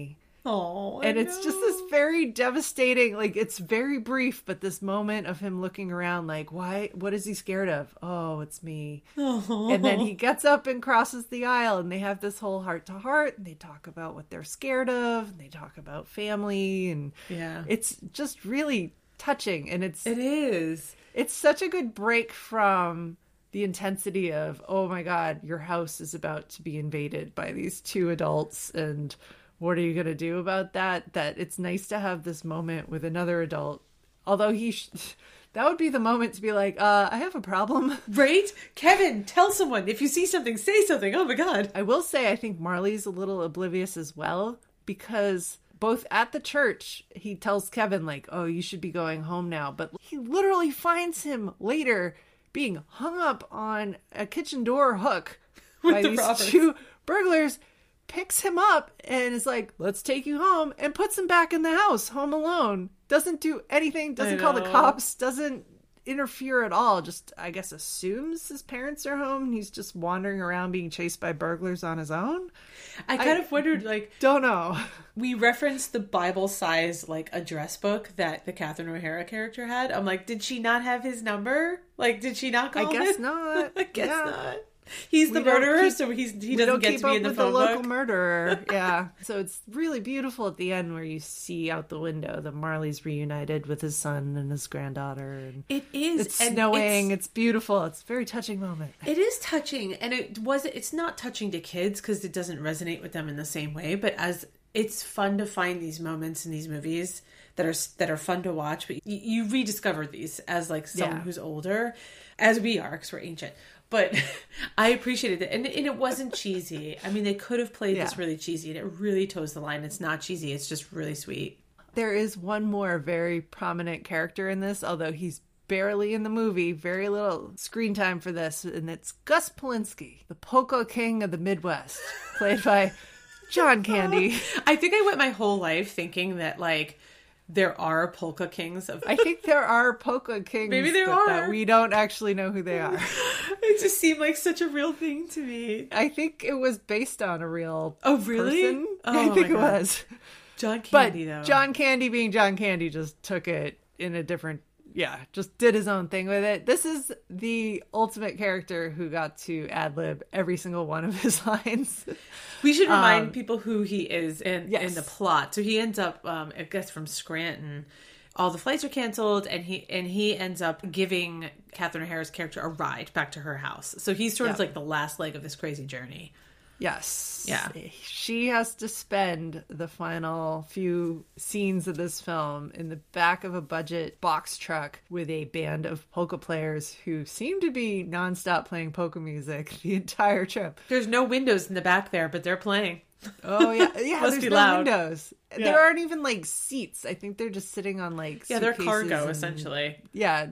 Oh, and it's just this very devastating, like, it's very brief, but this moment of him looking around like, why, what is he scared of? Oh, it's me. Oh. And then he gets up and crosses the aisle, and they have this whole heart to heart, and they talk about what they're scared of, and they talk about family, and it's just really touching. And it is. It's such a good break from the intensity of, oh my God, your house is about to be invaded by these two adults, and what are you going to do about that? That it's nice to have this moment with another adult. Although that would be the moment to be like, I have a problem. Right? Kevin, tell someone. If you see something, say something. Oh my God. I will say, I think Marley's a little oblivious as well, because both at the church, he tells Kevin like, oh, you should be going home now. But he literally finds him later being hung up on a kitchen door hook by these two burglars, picks him up and is like, let's take you home, and puts him back in the house, home alone. Doesn't do anything, doesn't call the cops, doesn't interfere at all. Just, I guess, assumes his parents are home, and he's just wandering around being chased by burglars on his own. I kind of wondered, like... Don't know. We referenced the Bible-size, like, address book that the Catherine O'Hara character had. I'm like, did she not have his number? Like, did she not call him? I guess not. I guess not. He's the murderer, so he doesn't get to be in the phone book. The local murderer, yeah. So it's really beautiful at the end where you see out the window that Marley's reunited with his son and his granddaughter. And it is. It's snowing. It's beautiful. It's a very touching moment. It is touching, and it's not touching to kids because it doesn't resonate with them in the same way. But as it's fun to find these moments in these movies that are fun to watch, but you rediscover these as like someone who's older, as we are because we're ancient. But I appreciated it. And it wasn't cheesy. I mean, they could have played this really cheesy, and it really toes the line. It's not cheesy. It's just really sweet. There is one more very prominent character in this, although he's barely in the movie. Very little screen time for this. And it's Gus Polinski, the polka king of the Midwest, played by John Candy. I think I went my whole life thinking that, like, there are polka kings of... I think there are polka kings. Maybe there are. That we don't actually know who they are. It just seemed like such a real thing to me. I think it was based on a real person. I think it was. John Candy, though. John Candy being John Candy just took it in a different... Yeah, just did his own thing with it. This is the ultimate character who got to ad-lib every single one of his lines. We should remind people who he is in the plot. So he ends up, I guess, from Scranton. All the flights are canceled, and he ends up giving Catherine O'Hara's character a ride back to her house. So he's sort of like the last leg of this crazy journey. Yes. Yeah. She has to spend the final few scenes of this film in the back of a budget box truck with a band of polka players who seem to be nonstop playing polka music the entire trip. There's no windows in the back there, but they're playing. Oh, yeah. Yeah, Must there's be no loud. windows. Yeah. There aren't even, like, seats. I think they're just sitting on, like, yeah, they're suitcases cargo, essentially. Yeah.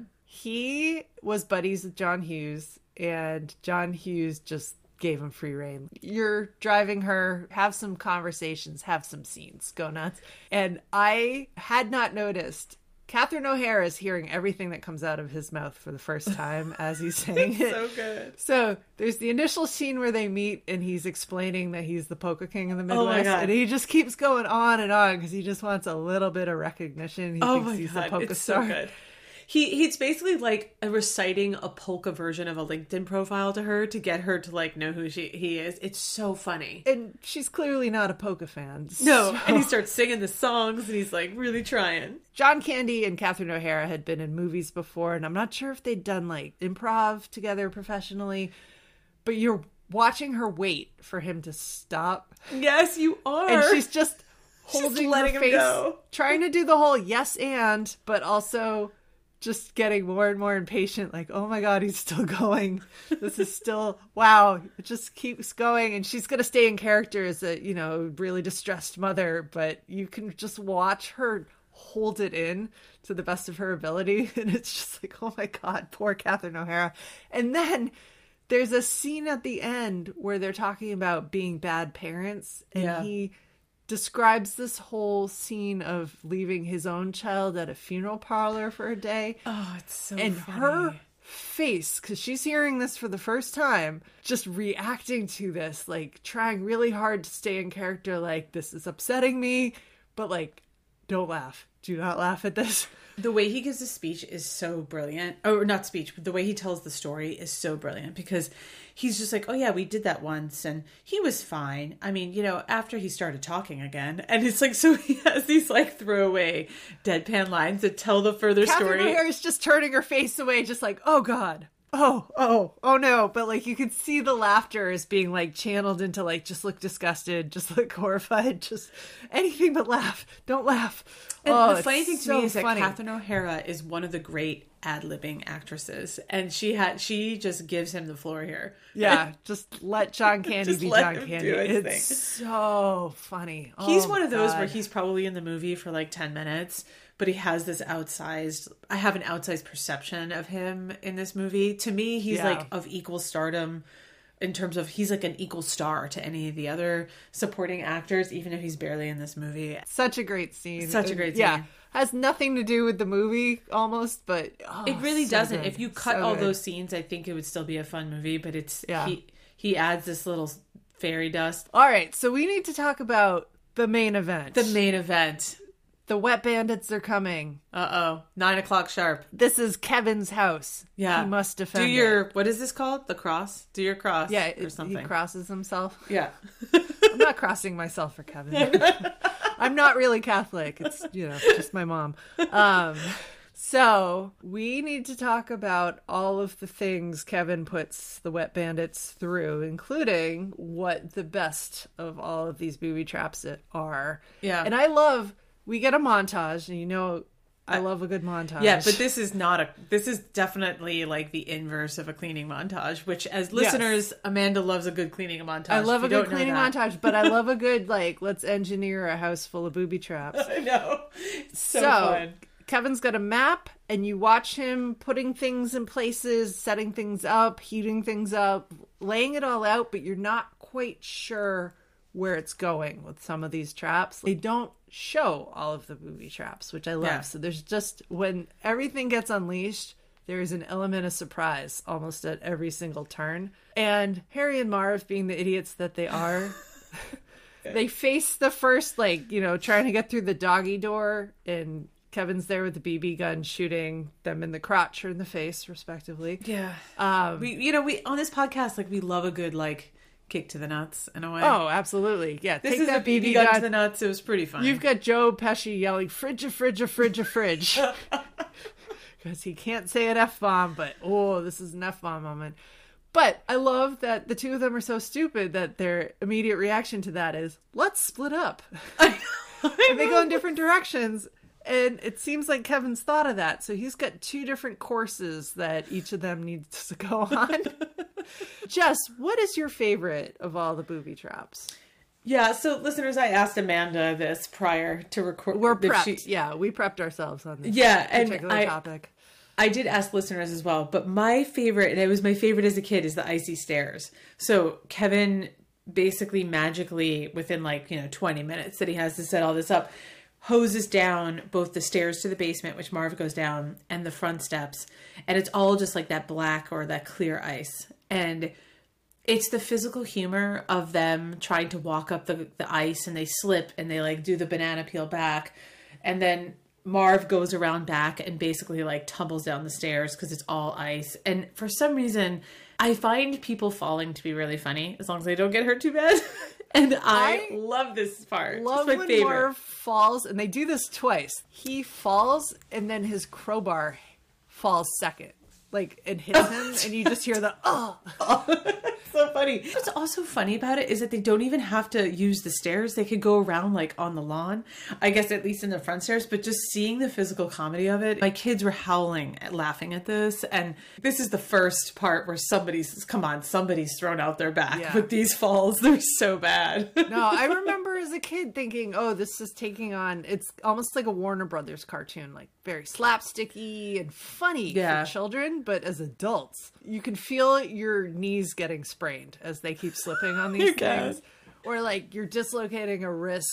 He was buddies with John Hughes, and John Hughes just gave him free rein. You're driving her, have some conversations, have some scenes, go nuts. And I had not noticed Catherine O'Hara is hearing everything that comes out of his mouth for the first time as he's saying it. So good. So there's the initial scene where they meet and he's explaining that he's the polka king in the Midwest. Oh my God. And he just keeps going on and on because he just wants a little bit of recognition. He thinks he's the polka star. So good. He's basically like reciting a polka version of a LinkedIn profile to her to get her to like know who he is. It's so funny. And she's clearly not a polka fan. No. And he starts singing the songs and he's like really trying. John Candy and Catherine O'Hara had been in movies before, and I'm not sure if they'd done like improv together professionally, but you're watching her wait for him to stop. Yes, you are. And she's just holding letting her face, him go. trying to do the whole yes and, but also just getting more and more impatient, like, oh my God, he's still going. This is still, wow, it just keeps going. And she's going to stay in character as a, really distressed mother, but you can just watch her hold it in to the best of her ability. And it's just like, oh my God, poor Catherine O'Hara. And then there's a scene at the end where they're talking about being bad parents. And he describes this whole scene of leaving his own child at a funeral parlor for a day. Oh, it's so and funny. Her face, because she's hearing this for the first time, just reacting to this, like trying really hard to stay in character, like, this is upsetting me, but like, don't laugh. Do not laugh at this. The way he gives the speech is so brilliant. Or not speech, but the way he tells the story is so brilliant, because he's just like, oh yeah, we did that once and he was fine. I mean, after he started talking again. And it's like, so he has these like throwaway deadpan lines that tell the further Catherine story. O'Hara is just turning her face away, just like, oh God. Oh no. But like, you can see the laughter is being like channeled into like, just look disgusted, just look horrified, just anything but laugh. Don't laugh. And the funny thing to me is that Catherine O'Hara is one of the great ad-libbing actresses, and she just gives him the floor here. Yeah, just let John Candy be John Candy. It's so funny. He's one of those where he's probably in the movie for like 10 minutes, but he has this I have an outsized perception of him in this movie. To me, he's like of equal stardom in terms of he's like an equal star to any of the other supporting actors, even if he's barely in this movie. Such a great scene. Such a great scene. Yeah. Has nothing to do with the movie almost, but it really doesn't. Good. If you cut all those scenes, I think it would still be a fun movie, but it's he adds this little fairy dust. All right, so we need to talk about the main event. The main event. The wet bandits are coming. 9:00 sharp. This is Kevin's house. Yeah. He must defend what is this called? The cross? Do your cross. Yeah, or something. He crosses himself. Yeah. I'm not crossing myself for Kevin. I'm not really Catholic. It's, just my mom. So we need to talk about all of the things Kevin puts the wet bandits through, including what the best of all of these booby traps are. Yeah. And we get a montage, and I love a good montage. Yeah, but this is definitely like the inverse of a cleaning montage, which as listeners, yes. Amanda loves a good cleaning montage. I love a good cleaning montage, but I love a good, like, let's engineer a house full of booby traps. I know. So fun. Kevin's got a map, and you watch him putting things in places, setting things up, heating things up, laying it all out, but you're not quite sure where it's going with some of these traps. They don't show all of the booby traps, which I love. Yeah. So there's just, when everything gets unleashed, there is an element of surprise almost at every single turn. And Harry and Marv, being the idiots that they are, they face the first, trying to get through the doggy door, and Kevin's there with the BB gun shooting them in the crotch or in the face, respectively. Yeah. We on this podcast, we love a good, kick to the nuts in a way. Oh, absolutely. Yeah. This is that BB gun to the nuts. It was pretty fun. You've got Joe Pesci yelling, fridge, fridge, fridge, fridge. Because he can't say an F-bomb, but, this is an F-bomb moment. But I love that the two of them are so stupid that their immediate reaction to that is, let's split up. And they go in different directions. And it seems like Kevin's thought of that. So he's got two different courses that each of them needs to go on. Jess, what is your favorite of all the booby traps? Yeah, so listeners, I asked Amanda this prior to record. We're prepped. Yeah, we prepped ourselves on this particular topic. I did ask listeners as well, but my favorite, and it was my favorite as a kid, is the icy stairs. So Kevin basically magically, within 20 minutes that he has to set all this up, hoses down both the stairs to the basement, which Marv goes down, and the front steps. And it's all just like that black or that clear ice. And it's the physical humor of them trying to walk up the ice, and they slip and they do the banana peel back. And then Marv goes around back and basically tumbles down the stairs because it's all ice. And for some reason, I find people falling to be really funny as long as they don't get hurt too bad. And I love this part. Love when favorite. Marv falls, and they do this twice. He falls, and then his crowbar falls second. And hits him, and you just hear the, so funny. What's also funny about it is that they don't even have to use the stairs. They could go around on the lawn, I guess, at least in the front stairs, but just seeing the physical comedy of it, my kids were howling laughing at this. And this is the first part where somebody's thrown out their back with these falls. They're so bad. No, I remember as a kid thinking, this is taking on, it's almost like a Warner Brothers cartoon, very slapsticky and funny for children. But as adults, you can feel your knees getting sprained as they keep slipping on these things. Or you're dislocating a wrist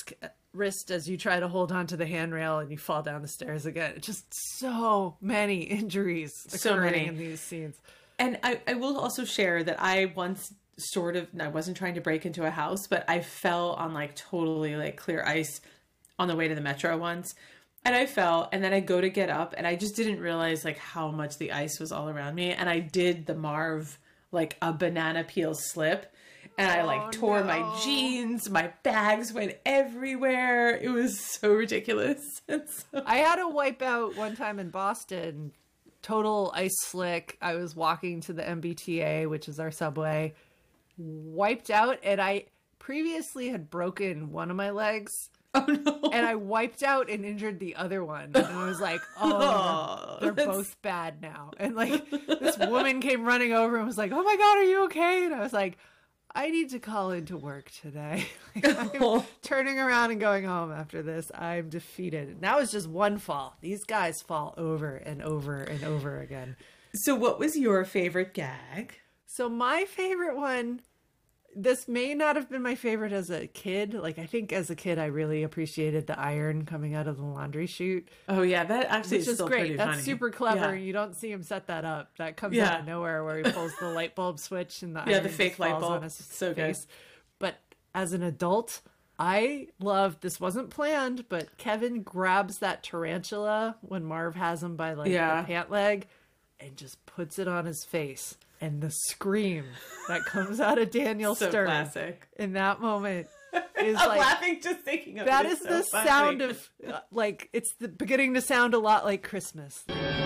wrist as you try to hold onto the handrail and you fall down the stairs again. It's just so many injuries occurring in these scenes. And I will also share that I once I wasn't trying to break into a house, but I fell on like totally like clear ice on the way to the metro once. And I fell, and then I go to get up, and I just didn't realize like how much the ice was all around me. And I did the Marv, like a banana peel slip, and I like tore my jeans, my bags went everywhere. It was so ridiculous. I had a wipeout one time in Boston, total ice slick. I was walking to the MBTA, which is our subway, wiped out, and I previously had broken one of my legs. Oh no. And I wiped out and injured the other one. And I was like, oh, they're both bad now. And like this woman came running over and was like, oh my God, are you okay? And I was like, I need to call into work today. I'm turning around and going home after this. I'm defeated. And that was just one fall. These guys fall over and over and over again. So what was your favorite gag? So my favorite one, this may not have been my favorite as a kid. Like, I think as a kid, I really appreciated the iron coming out of the laundry chute. Oh, yeah. That actually is still great. Pretty That's funny. super clever. Yeah. You don't see him set that up. That comes out of nowhere where he pulls the light bulb switch and the iron the fake light falls bulb. on his so face. Good. But as an adult, I love, this wasn't planned, but Kevin grabs that tarantula when Marv has him by like the pant leg and just puts it on his face. And the scream that comes out of Daniel Stern classic. In that moment is I'm like laughing just thinking of that it. is the sound of like it's beginning to sound a lot like Christmas.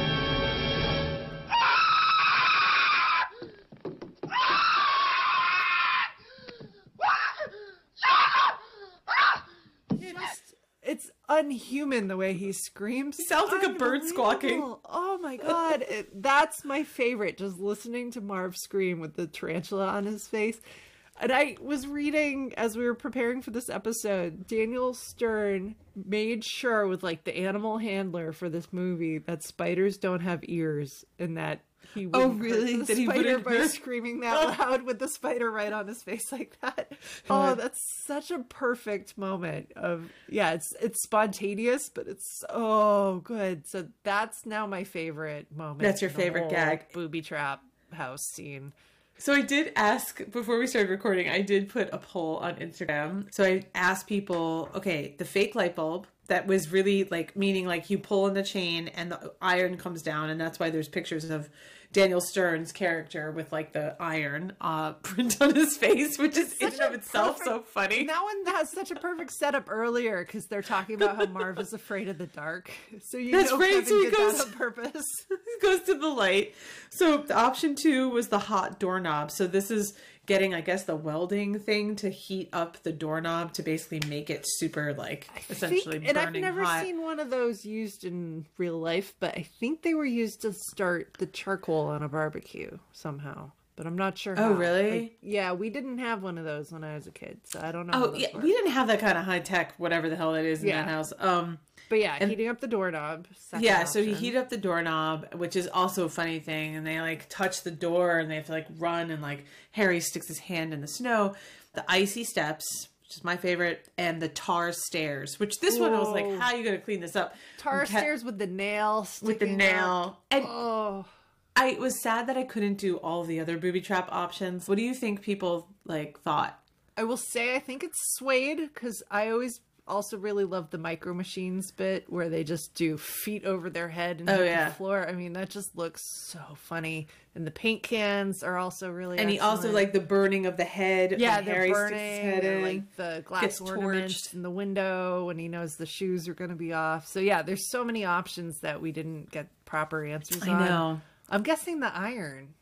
It's unhuman the way he screams. He sounds like a bird squawking. Oh my God. That's my favorite. Just listening to Marv scream with the tarantula on his face. And I was reading as we were preparing for this episode, Daniel Stern made sure with like the animal handler for this movie that spiders don't have ears and that he wouldn't hurt the spider by screaming that loud with the spider right on his face like that. Oh, that's such a perfect moment of, it's spontaneous, but it's so good. So that's now my favorite moment. That's your favorite gag. Booby trap house scene. So I did ask, before we started recording, I did put a poll on Instagram. So I asked people, okay, the fake light bulb, that was really like, meaning like you pull in the chain and the iron comes down. And that's why there's pictures of Daniel Stern's character with like the iron print on his face, which is in and of itself so funny. And that one has such a perfect setup earlier because they're talking about how Marv is afraid of the dark. So That's know right. Kevin So he did goes that on purpose. He goes to the light. So the option 2 was the hot doorknob. So this is getting, I guess, the welding thing to heat up the doorknob to basically make it super, like, essentially burning hot. And I've never seen one of those used in real life, but I think they were used to start the charcoal on a barbecue somehow. But I'm not sure how. Oh, really? Like, yeah, we didn't have one of those when I was a kid, so I don't know. Oh, yeah, we didn't have that kind of high-tech, whatever the hell that is in that house. But yeah, heating up the doorknob. So he heat up the doorknob, which is also a funny thing. And they like touch the door and they have to like run and like Harry sticks his hand in the snow. The icy steps, which is my favorite, and the tar stairs, which this one I was like, how are you going to clean this up? Tar stairs with the nail sticking out. And I was sad that I couldn't do all the other booby trap options. What do you think people like thought? I will say I think it's suede because I always also really love the Micro Machines bit where they just do feet over their head and hit the floor. I mean, that just looks so funny. And the paint cans are also really And excellent. he also like the burning of the head. Yeah, when they're Harry burning. Sticks his head in, like the glass ornaments in the window when he knows the shoes are going to be off. So yeah, there's so many options that we didn't get proper answers on. I know. I'm guessing the iron.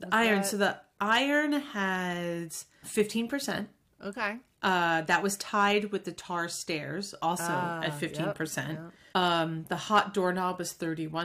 So the iron has 15%. Okay. That was tied with the tar stairs, also at 15%. The hot doorknob was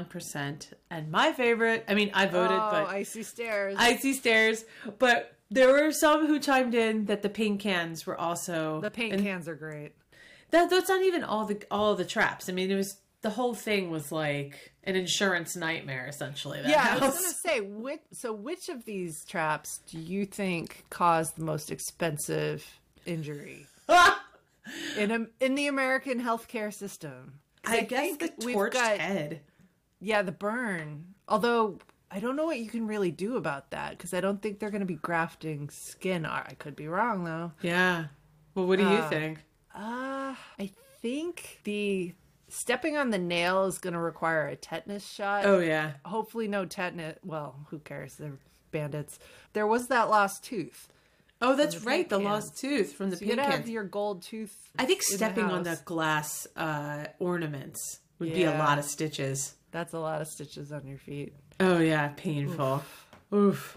31%. And my favorite, I mean, I voted, but icy stairs. Icy stairs. But there were some who chimed in that the paint cans were also. The paint cans are great. That's not even all the traps. I mean, it was. The whole thing was like an insurance nightmare, essentially. I was going to say, which of these traps do you think caused the most expensive injury? in the American healthcare system. I guess the torched head. Yeah, the burn. Although I don't know what you can really do about that because I don't think they're going to be grafting skin. I could be wrong though. Yeah. Well, what do you think? I think the stepping on the nail is going to require a tetanus shot. Oh yeah. Hopefully no tetanus. Well, who cares? They're bandits. There was that lost tooth. Oh, that's right. The lost tooth from the paint can. can. Have your gold tooth. I think stepping on the glass ornaments would be a lot of stitches. That's a lot of stitches on your feet. Oh yeah, painful. Oof.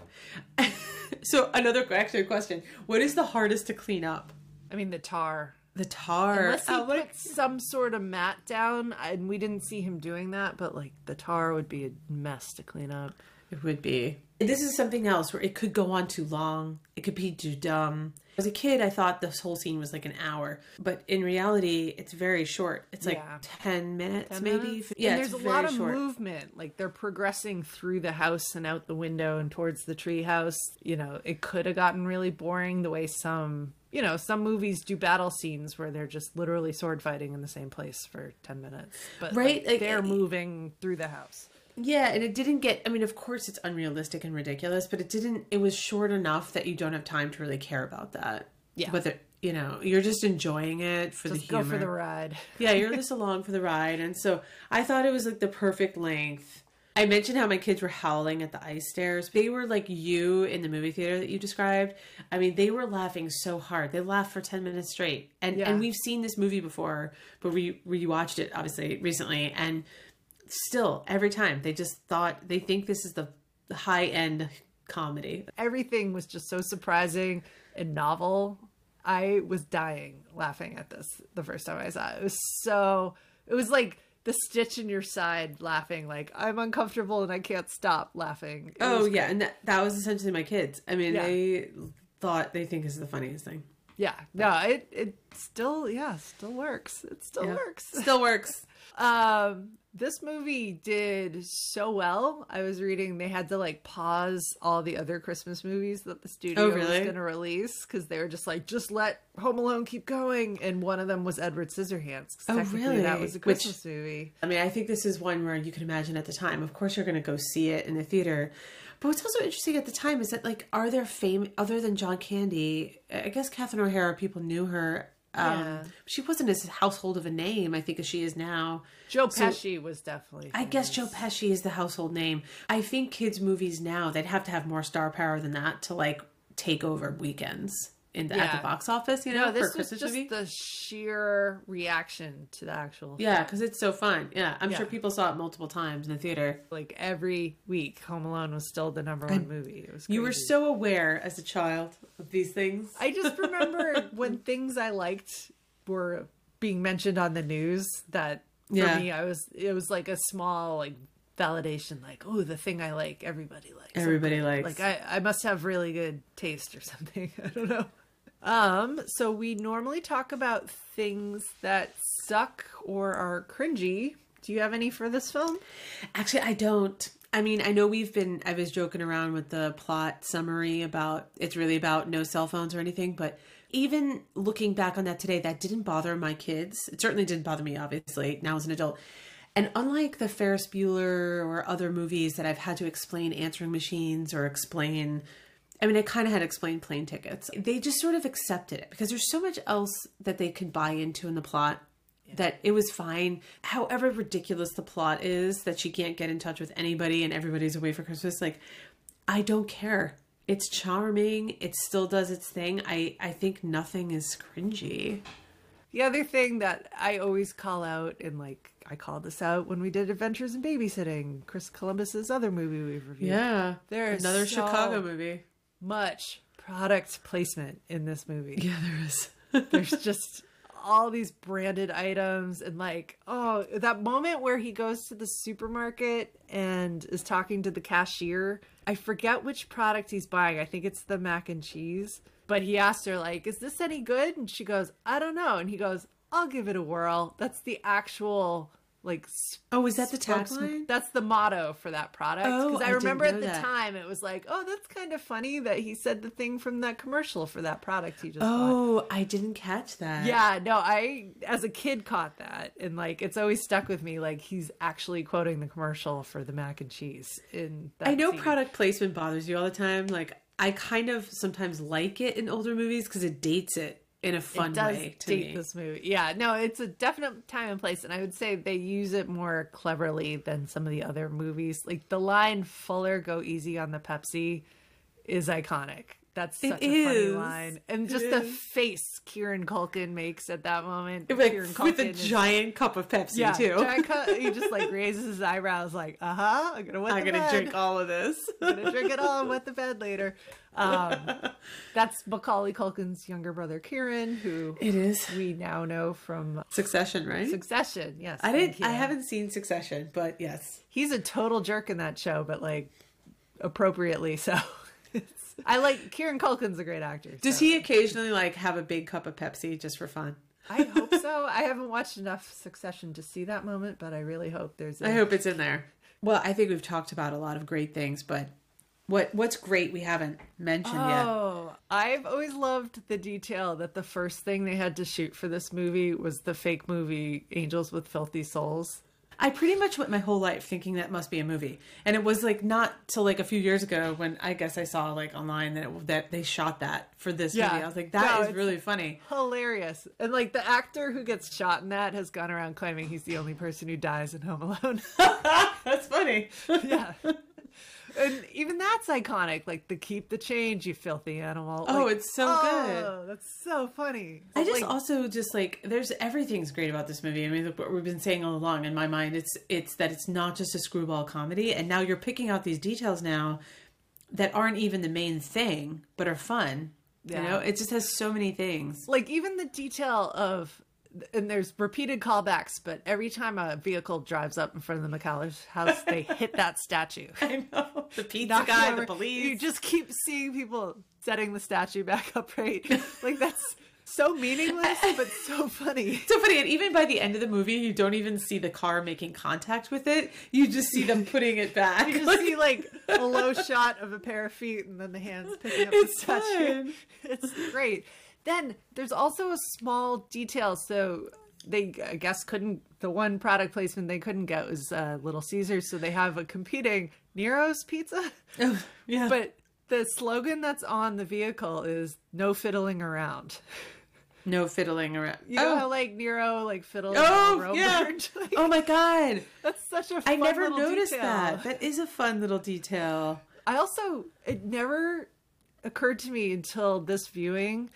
So another question: what is the hardest to clean up? I mean, the tar. The tar. Unless he put some sort of mat down, and we didn't see him doing that, but like the tar would be a mess to clean up. It would be. This is something else where it could go on too long. It could be too dumb. As a kid, I thought this whole scene was like an hour, but in reality, it's very short. It's like 10 minutes, maybe. Yeah, and there's a lot of movement. Like they're progressing through the house and out the window and towards the tree house. You know, it could have gotten really boring the way some movies do battle scenes where they're just literally sword fighting in the same place for 10 minutes. But right, like, they're moving through the house. Yeah, and it didn't get, I mean, of course it's unrealistic and ridiculous, but it was short enough that you don't have time to really care about that. Yeah. Whether, you're just enjoying it for the humor. Go for the ride. Yeah, you're just along for the ride. And so I thought it was like the perfect length. I mentioned how my kids were howling at the ice stairs. They were like you in the movie theater that you described. I mean, they were laughing so hard. They laughed for 10 minutes straight. And we've seen this movie before, but we watched it obviously recently, and still every time they think this is the high end comedy. Everything was just so surprising and novel. I was dying laughing at this the first time I saw it. It was like the stitch in your side laughing, like I'm uncomfortable and I can't stop laughing. And that was essentially my kids. I mean, they think this is the funniest thing. Yeah, no, it still works. It still works. Still works. This movie did so well. I was reading they had to like pause all the other Christmas movies that the studio was going to release because they were just like, just let Home Alone keep going. And one of them was Edward Scissorhands. Oh, really? That was a Christmas movie. I mean, I think this is one where you can imagine at the time, of course, you're going to go see it in the theater. But what's also interesting at the time is that, like, are there other than John Candy? I guess Catherine O'Hara, people knew her. She wasn't as household of a name, I think, as she is now. Joe Pesci was definitely famous. I guess Joe Pesci is the household name. I think kids' movies now, they'd have to have more star power than that to, like, take over weekends at the box office, No, this for was just movie. The sheer reaction to the actual film. Because it's so fun. Yeah, I'm sure people saw it multiple times in the theater. Like, every week, Home Alone was still the number one movie. It was crazy. You were so aware as a child of these things. I just remember when things I liked were being mentioned on the news that for me, it was like a small, like, validation, like, oh, the thing I like, everybody likes. Everybody likes. Like, I must have really good taste or something. I don't know. So we normally talk about things that suck or are cringy. Do you have any for this film? Actually, I don't. I mean, I know I was joking around with the plot summary about, it's really about no cell phones or anything, but even looking back on that today, that didn't bother my kids. It certainly didn't bother me, obviously, now as an adult. And unlike the Ferris Bueller or other movies that I've had to explain answering machines or explain, I mean, I kind of had to explain plane tickets. They just sort of accepted it because there's so much else that they could buy into in the plot that it was fine. However ridiculous the plot is, that she can't get in touch with anybody and everybody's away for Christmas, like, I don't care. It's charming. It still does its thing. I think nothing is cringy. The other thing that I always call out, and like I called this out when we did Adventures in Babysitting, Chris Columbus's other movie we've reviewed. Yeah. There's another Chicago movie. Much product placement in this movie. Yeah, there is. There's just all these branded items and like, oh, that moment where he goes to the supermarket and is talking to the cashier. I forget which product he's buying. I think it's the mac and cheese. But he asked her, like, is this any good? And she goes, I don't know. And he goes, I'll give it a whirl. That's the actual Like, oh, is that the tagline? That's the motto for that product. Oh, because I remember at the that. time it was like, oh, that's kind of funny that he said the thing from that commercial for that product he just bought. bought. I didn't catch that. Yeah, no, I as a kid caught that, and like it's always stuck with me. Like he's actually quoting the commercial for the mac and cheese in that I know scene. product placement bothers you all the time. Like I kind of sometimes like it in older movies because it dates it in a fun way to date me. This movie. Yeah, no, it's a definite time and place, and I would say they use it more cleverly than some of the other movies. Like the line "Fuller, go easy on the Pepsi" is iconic. That's such a funny line, and just the face Kieran Culkin makes at that moment, like, Kieran with a giant cup of Pepsi too. Giant cup, he just like raises his eyebrows, like, I'm gonna drink all of this. I'm gonna drink it all and wet the bed later. That's Macaulay Culkin's younger brother Kieran, who it is. We now know from Succession, right? Succession, yes. I haven't seen Succession, but yes, he's a total jerk in that show, but like appropriately so. I like Kieran Culkin's a great actor. Does he occasionally like have a big cup of Pepsi just for fun? I hope so. I haven't watched enough Succession to see that moment, but I really hope I hope it's in there. Well, I think we've talked about a lot of great things, but what's great we haven't mentioned yet? Oh, I've always loved the detail that the first thing they had to shoot for this movie was the fake movie Angels with Filthy Souls. I pretty much went my whole life thinking that must be a movie. And it was like not till like a few years ago when I guess I saw like online that they shot that for this movie. I was like, that is really funny. Hilarious. And like the actor who gets shot in that has gone around claiming he's the only person who dies in Home Alone. That's funny. Yeah. And even that's iconic, like the keep the change, you filthy animal. Oh, like, it's so good. Oh, that's so funny. I just also just like there's everything's great about this movie. I mean, what we've been saying all along in my mind, it's that it's not just a screwball comedy, and now you're picking out these details now that aren't even the main thing, but are fun. Yeah. You know, it just has so many things. Like even the detail of, and there's repeated callbacks, but every time a vehicle drives up in front of the McCullers house, they hit that statue. I know. The pizza guy, the police. You just keep seeing people setting the statue back upright. Like that's so meaningless, but so funny. So funny. And even by the end of the movie, you don't even see the car making contact with it. You just see them putting it back. You just see like a low shot of a pair of feet and then the hands picking up the statue. Fun. It's great. Then there's also a small detail. So they, I guess, the one product placement they couldn't get was Little Caesars. So they have a competing Nero's Pizza. Oh, yeah. But the slogan that's on the vehicle is no fiddling around. No fiddling around. You know how like Nero like fiddles on a yeah. like, oh my God. That's such a fun I never noticed detail. that is a fun little detail. It never occurred to me until this viewing,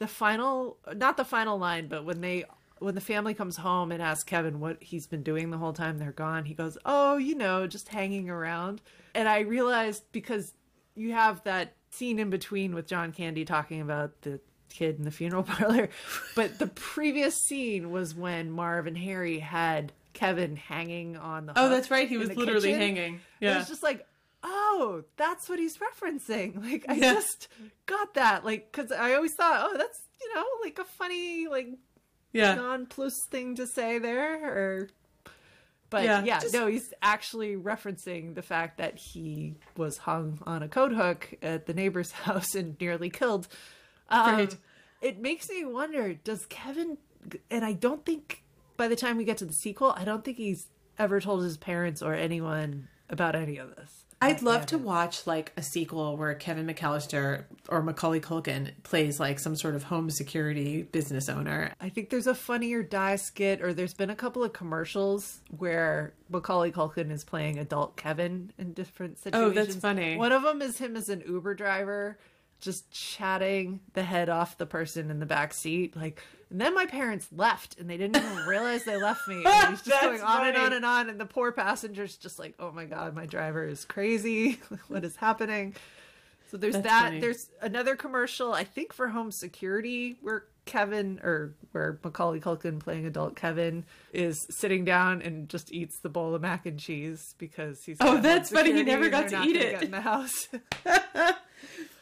not the final line, but when the family comes home and asks Kevin what he's been doing the whole time they're gone, he goes, oh, just hanging around. And I realized because you have that scene in between with John Candy talking about the kid in the funeral parlor, but the previous scene was when Marv and Harry had Kevin hanging on the hook. Oh, that's right. He was literally hanging. Yeah. It was just like, oh, that's what he's referencing. Like, I just got that. Like, because I always thought, oh, that's, like a funny, like, non-plus thing to say there. But he's actually referencing the fact that he was hung on a coat hook at the neighbor's house and nearly killed. Right. It makes me wonder, does Kevin, and I don't think by the time we get to the sequel, I don't think he's ever told his parents or anyone about any of this. I'd love to watch like a sequel where Kevin McAllister or Macaulay Culkin plays like some sort of home security business owner. I think there's a Funny or Die skit, or there's been a couple of commercials where Macaulay Culkin is playing adult Kevin in different situations. Oh, that's funny. One of them is him as an Uber driver, just chatting the head off the person in the back seat. Like, and then my parents left and they didn't even realize they left me. And he's just going on and on and on. And the poor passenger's just like, oh my God, my driver is crazy. What is happening? So there's Funny. There's another commercial, I think for home security, where Macaulay Culkin playing adult Kevin is sitting down and just eats the bowl of mac and cheese because he's that's funny. He never got to eat it in the house.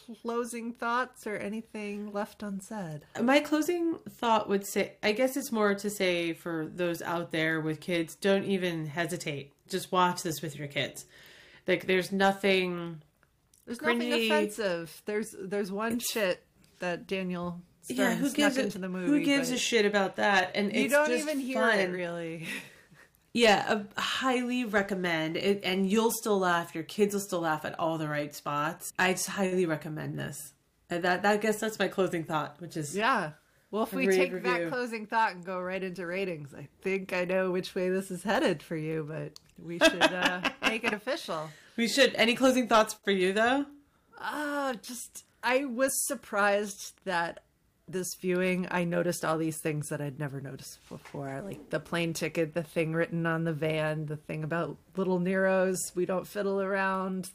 closing thoughts or anything left unsaid? My closing thought would say, I guess it's more to say for those out there with kids, don't even hesitate. Just watch this with your kids. Like, there's nothing nothing offensive. There's one shit that Daniel Stern snuck into the movie. Who gives a shit about that? And you it's don't just even hear fun. it, really. Yeah, I highly recommend it, and you'll still laugh. Your kids will still laugh at all the right spots. I just highly recommend this. And I guess that's my closing thought, which is yeah. Well, if we take that closing thought and go right into ratings, I think I know which way this is headed for you, but we should make it official. We should. Any closing thoughts for you, though? I was surprised that this viewing, I noticed all these things that I'd never noticed before, like the plane ticket, the thing written on the van, the thing about little Nero's, we don't fiddle around.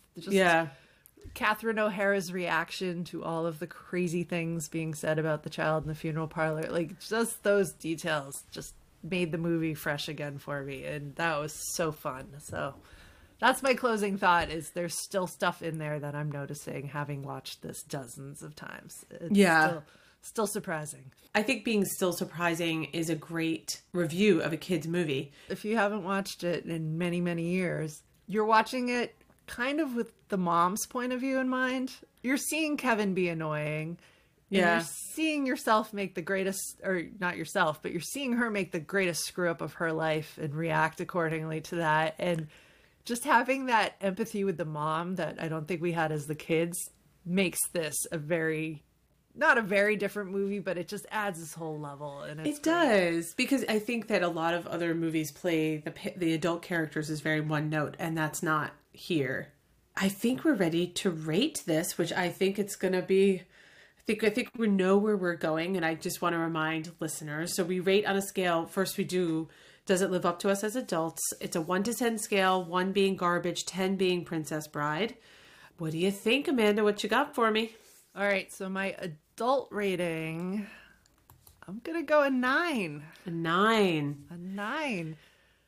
Catherine O'Hara's reaction to all of the crazy things being said about the child in the funeral parlor. Like, just those details just made the movie fresh again for me. And that was so fun. So that's my closing thought, is there's still stuff in there that I'm noticing, having watched this dozens of times. It's still surprising. I think being still surprising is a great review of a kid's movie. If you haven't watched it in many, many years, you're watching it kind of with the mom's point of view in mind. You're seeing Kevin be annoying. Yeah. You're seeing yourself make the greatest, or not yourself, but you're seeing her make the greatest screw up of her life and react accordingly to that. And just having that empathy with the mom that I don't think we had as the kids makes this not a very different movie, but it just adds this whole level. And it does, because I think that a lot of other movies play the adult characters as very one note, and that's not here. I think we're ready to rate this, which I think it's going to be. I think we know where we're going, and I just want to remind listeners. So we rate on a scale. First, we do. Does it live up to us as adults? It's a 1 to 10 scale. 1 being garbage, 10 being Princess Bride. What do you think, Amanda? What you got for me? All right, so my adult rating, I'm going to go a 9. A 9. A 9.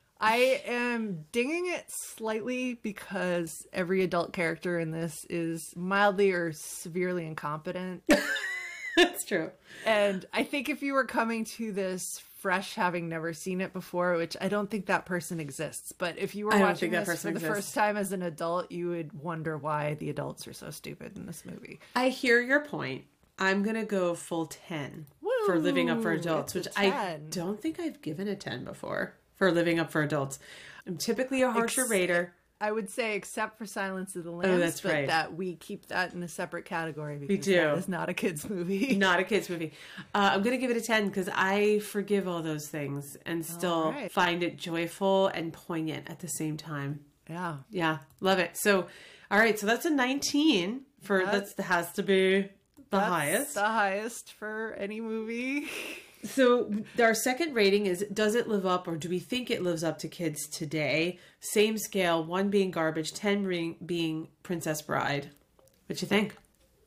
I am dinging it slightly because every adult character in this is mildly or severely incompetent. That's true. And I think if you were coming to this fresh, having never seen it before, which I don't think that person exists, but if you were watching this for the first time as an adult, you would wonder why the adults are so stupid in this movie. I hear your point. I'm going to go full 10 for Living Up for Adults, which I don't think I've given a 10 before for Living Up for Adults. I'm typically a harsher rater. I would say except for Silence of the Lambs, oh, that's right. That we keep that in a separate category because we do. That is not a kid's movie. Not a kid's movie. I'm going to give it a 10 because I forgive all those things and still find it joyful and poignant at the same time. Yeah. Yeah. Love it. So, all right. So that's a 19 for, that has to be the highest. The highest for any movie. So our second rating is, does it live up, or do we think it lives up to kids today? Same scale, 1 being garbage, 10 being Princess Bride. What you think?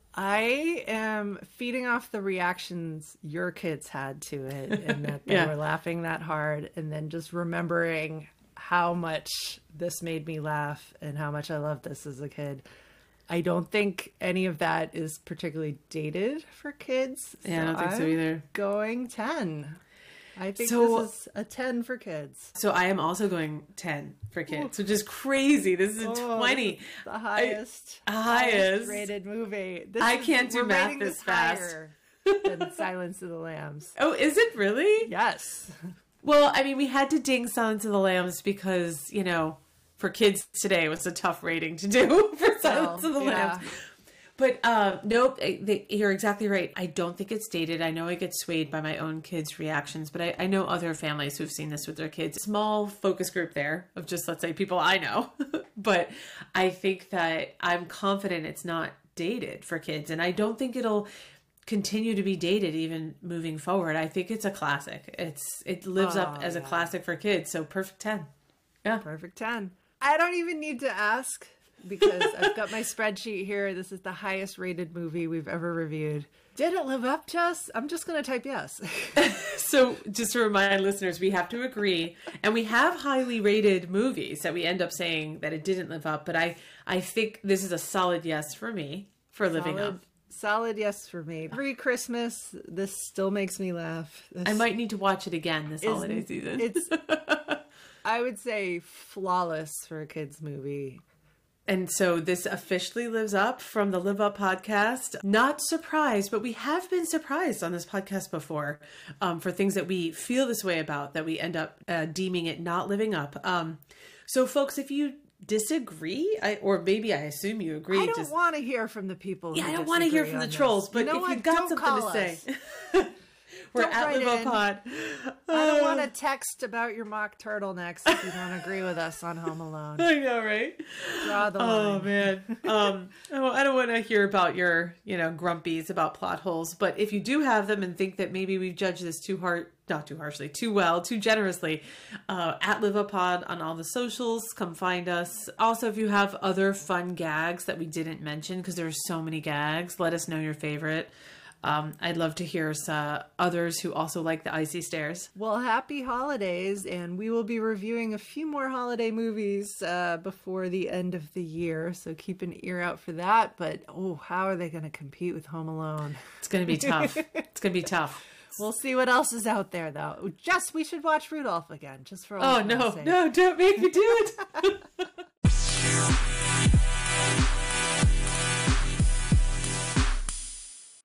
I am feeding off the reactions your kids had to it, and that they were laughing that hard, and then just remembering how much this made me laugh and how much I loved this as a kid. I don't think any of that is particularly dated for kids. Yeah, I don't think so either. Going 10. I think this is a 10 for kids. So I am also going 10 for kids, which is crazy. This is a 20. This is the highest rated movie. I can't do math this fast. Higher than Silence of the Lambs. Oh, is it really? Yes. Well, I mean, we had to ding Silence of the Lambs because, for kids today, it was a tough rating to do for Silence of the Lambs. But nope, you're exactly right. I don't think it's dated. I know I get swayed by my own kids' reactions, but I know other families who've seen this with their kids. Small focus group there of just, let's say, people I know. But I think that I'm confident it's not dated for kids. And I don't think it'll continue to be dated even moving forward. I think it's a classic. It lives up as a classic for kids. So perfect 10. Yeah. Perfect 10. I don't even need to ask because I've got my spreadsheet here. This is the highest rated movie we've ever reviewed. Did it live up, Jess? I'm just going to type yes. So just to remind listeners, we have to agree. And we have highly rated movies that we end up saying that it didn't live up. But I think this is a solid yes for me for Living Up. Solid yes for me. Every Christmas, this still makes me laugh. I might need to watch it again this holiday season. It's, I would say, flawless for a kid's movie. And so this officially lives up from the Live Up podcast. Not surprised, but we have been surprised on this podcast before for things that we feel this way about, that we end up deeming it not living up. So folks, if you disagree, or maybe I assume you agree. I don't want to hear from the people. Yeah, I don't want to hear from the trolls, but if you've got something to say, we're at Live Up Pod. I don't want to text about your mock turtlenecks if you don't agree with us on Home Alone. I know, right? Draw the line. Oh man, I don't want to hear about your, grumpies about plot holes. But if you do have them and think that maybe we've judged this too harshly, too well, too generously, at Live Up Pod on all the socials, come find us. Also, if you have other fun gags that we didn't mention, because there are so many gags, let us know your favorite. I'd love to hear others who also like the icy stairs. Well, happy holidays, and we will be reviewing a few more holiday movies before the end of the year, so keep an ear out for that. But, how are they going to compete with Home Alone? It's going to be tough. It's going to be tough. We'll see what else is out there, though. We should watch Rudolph again, just for no, don't make me do it.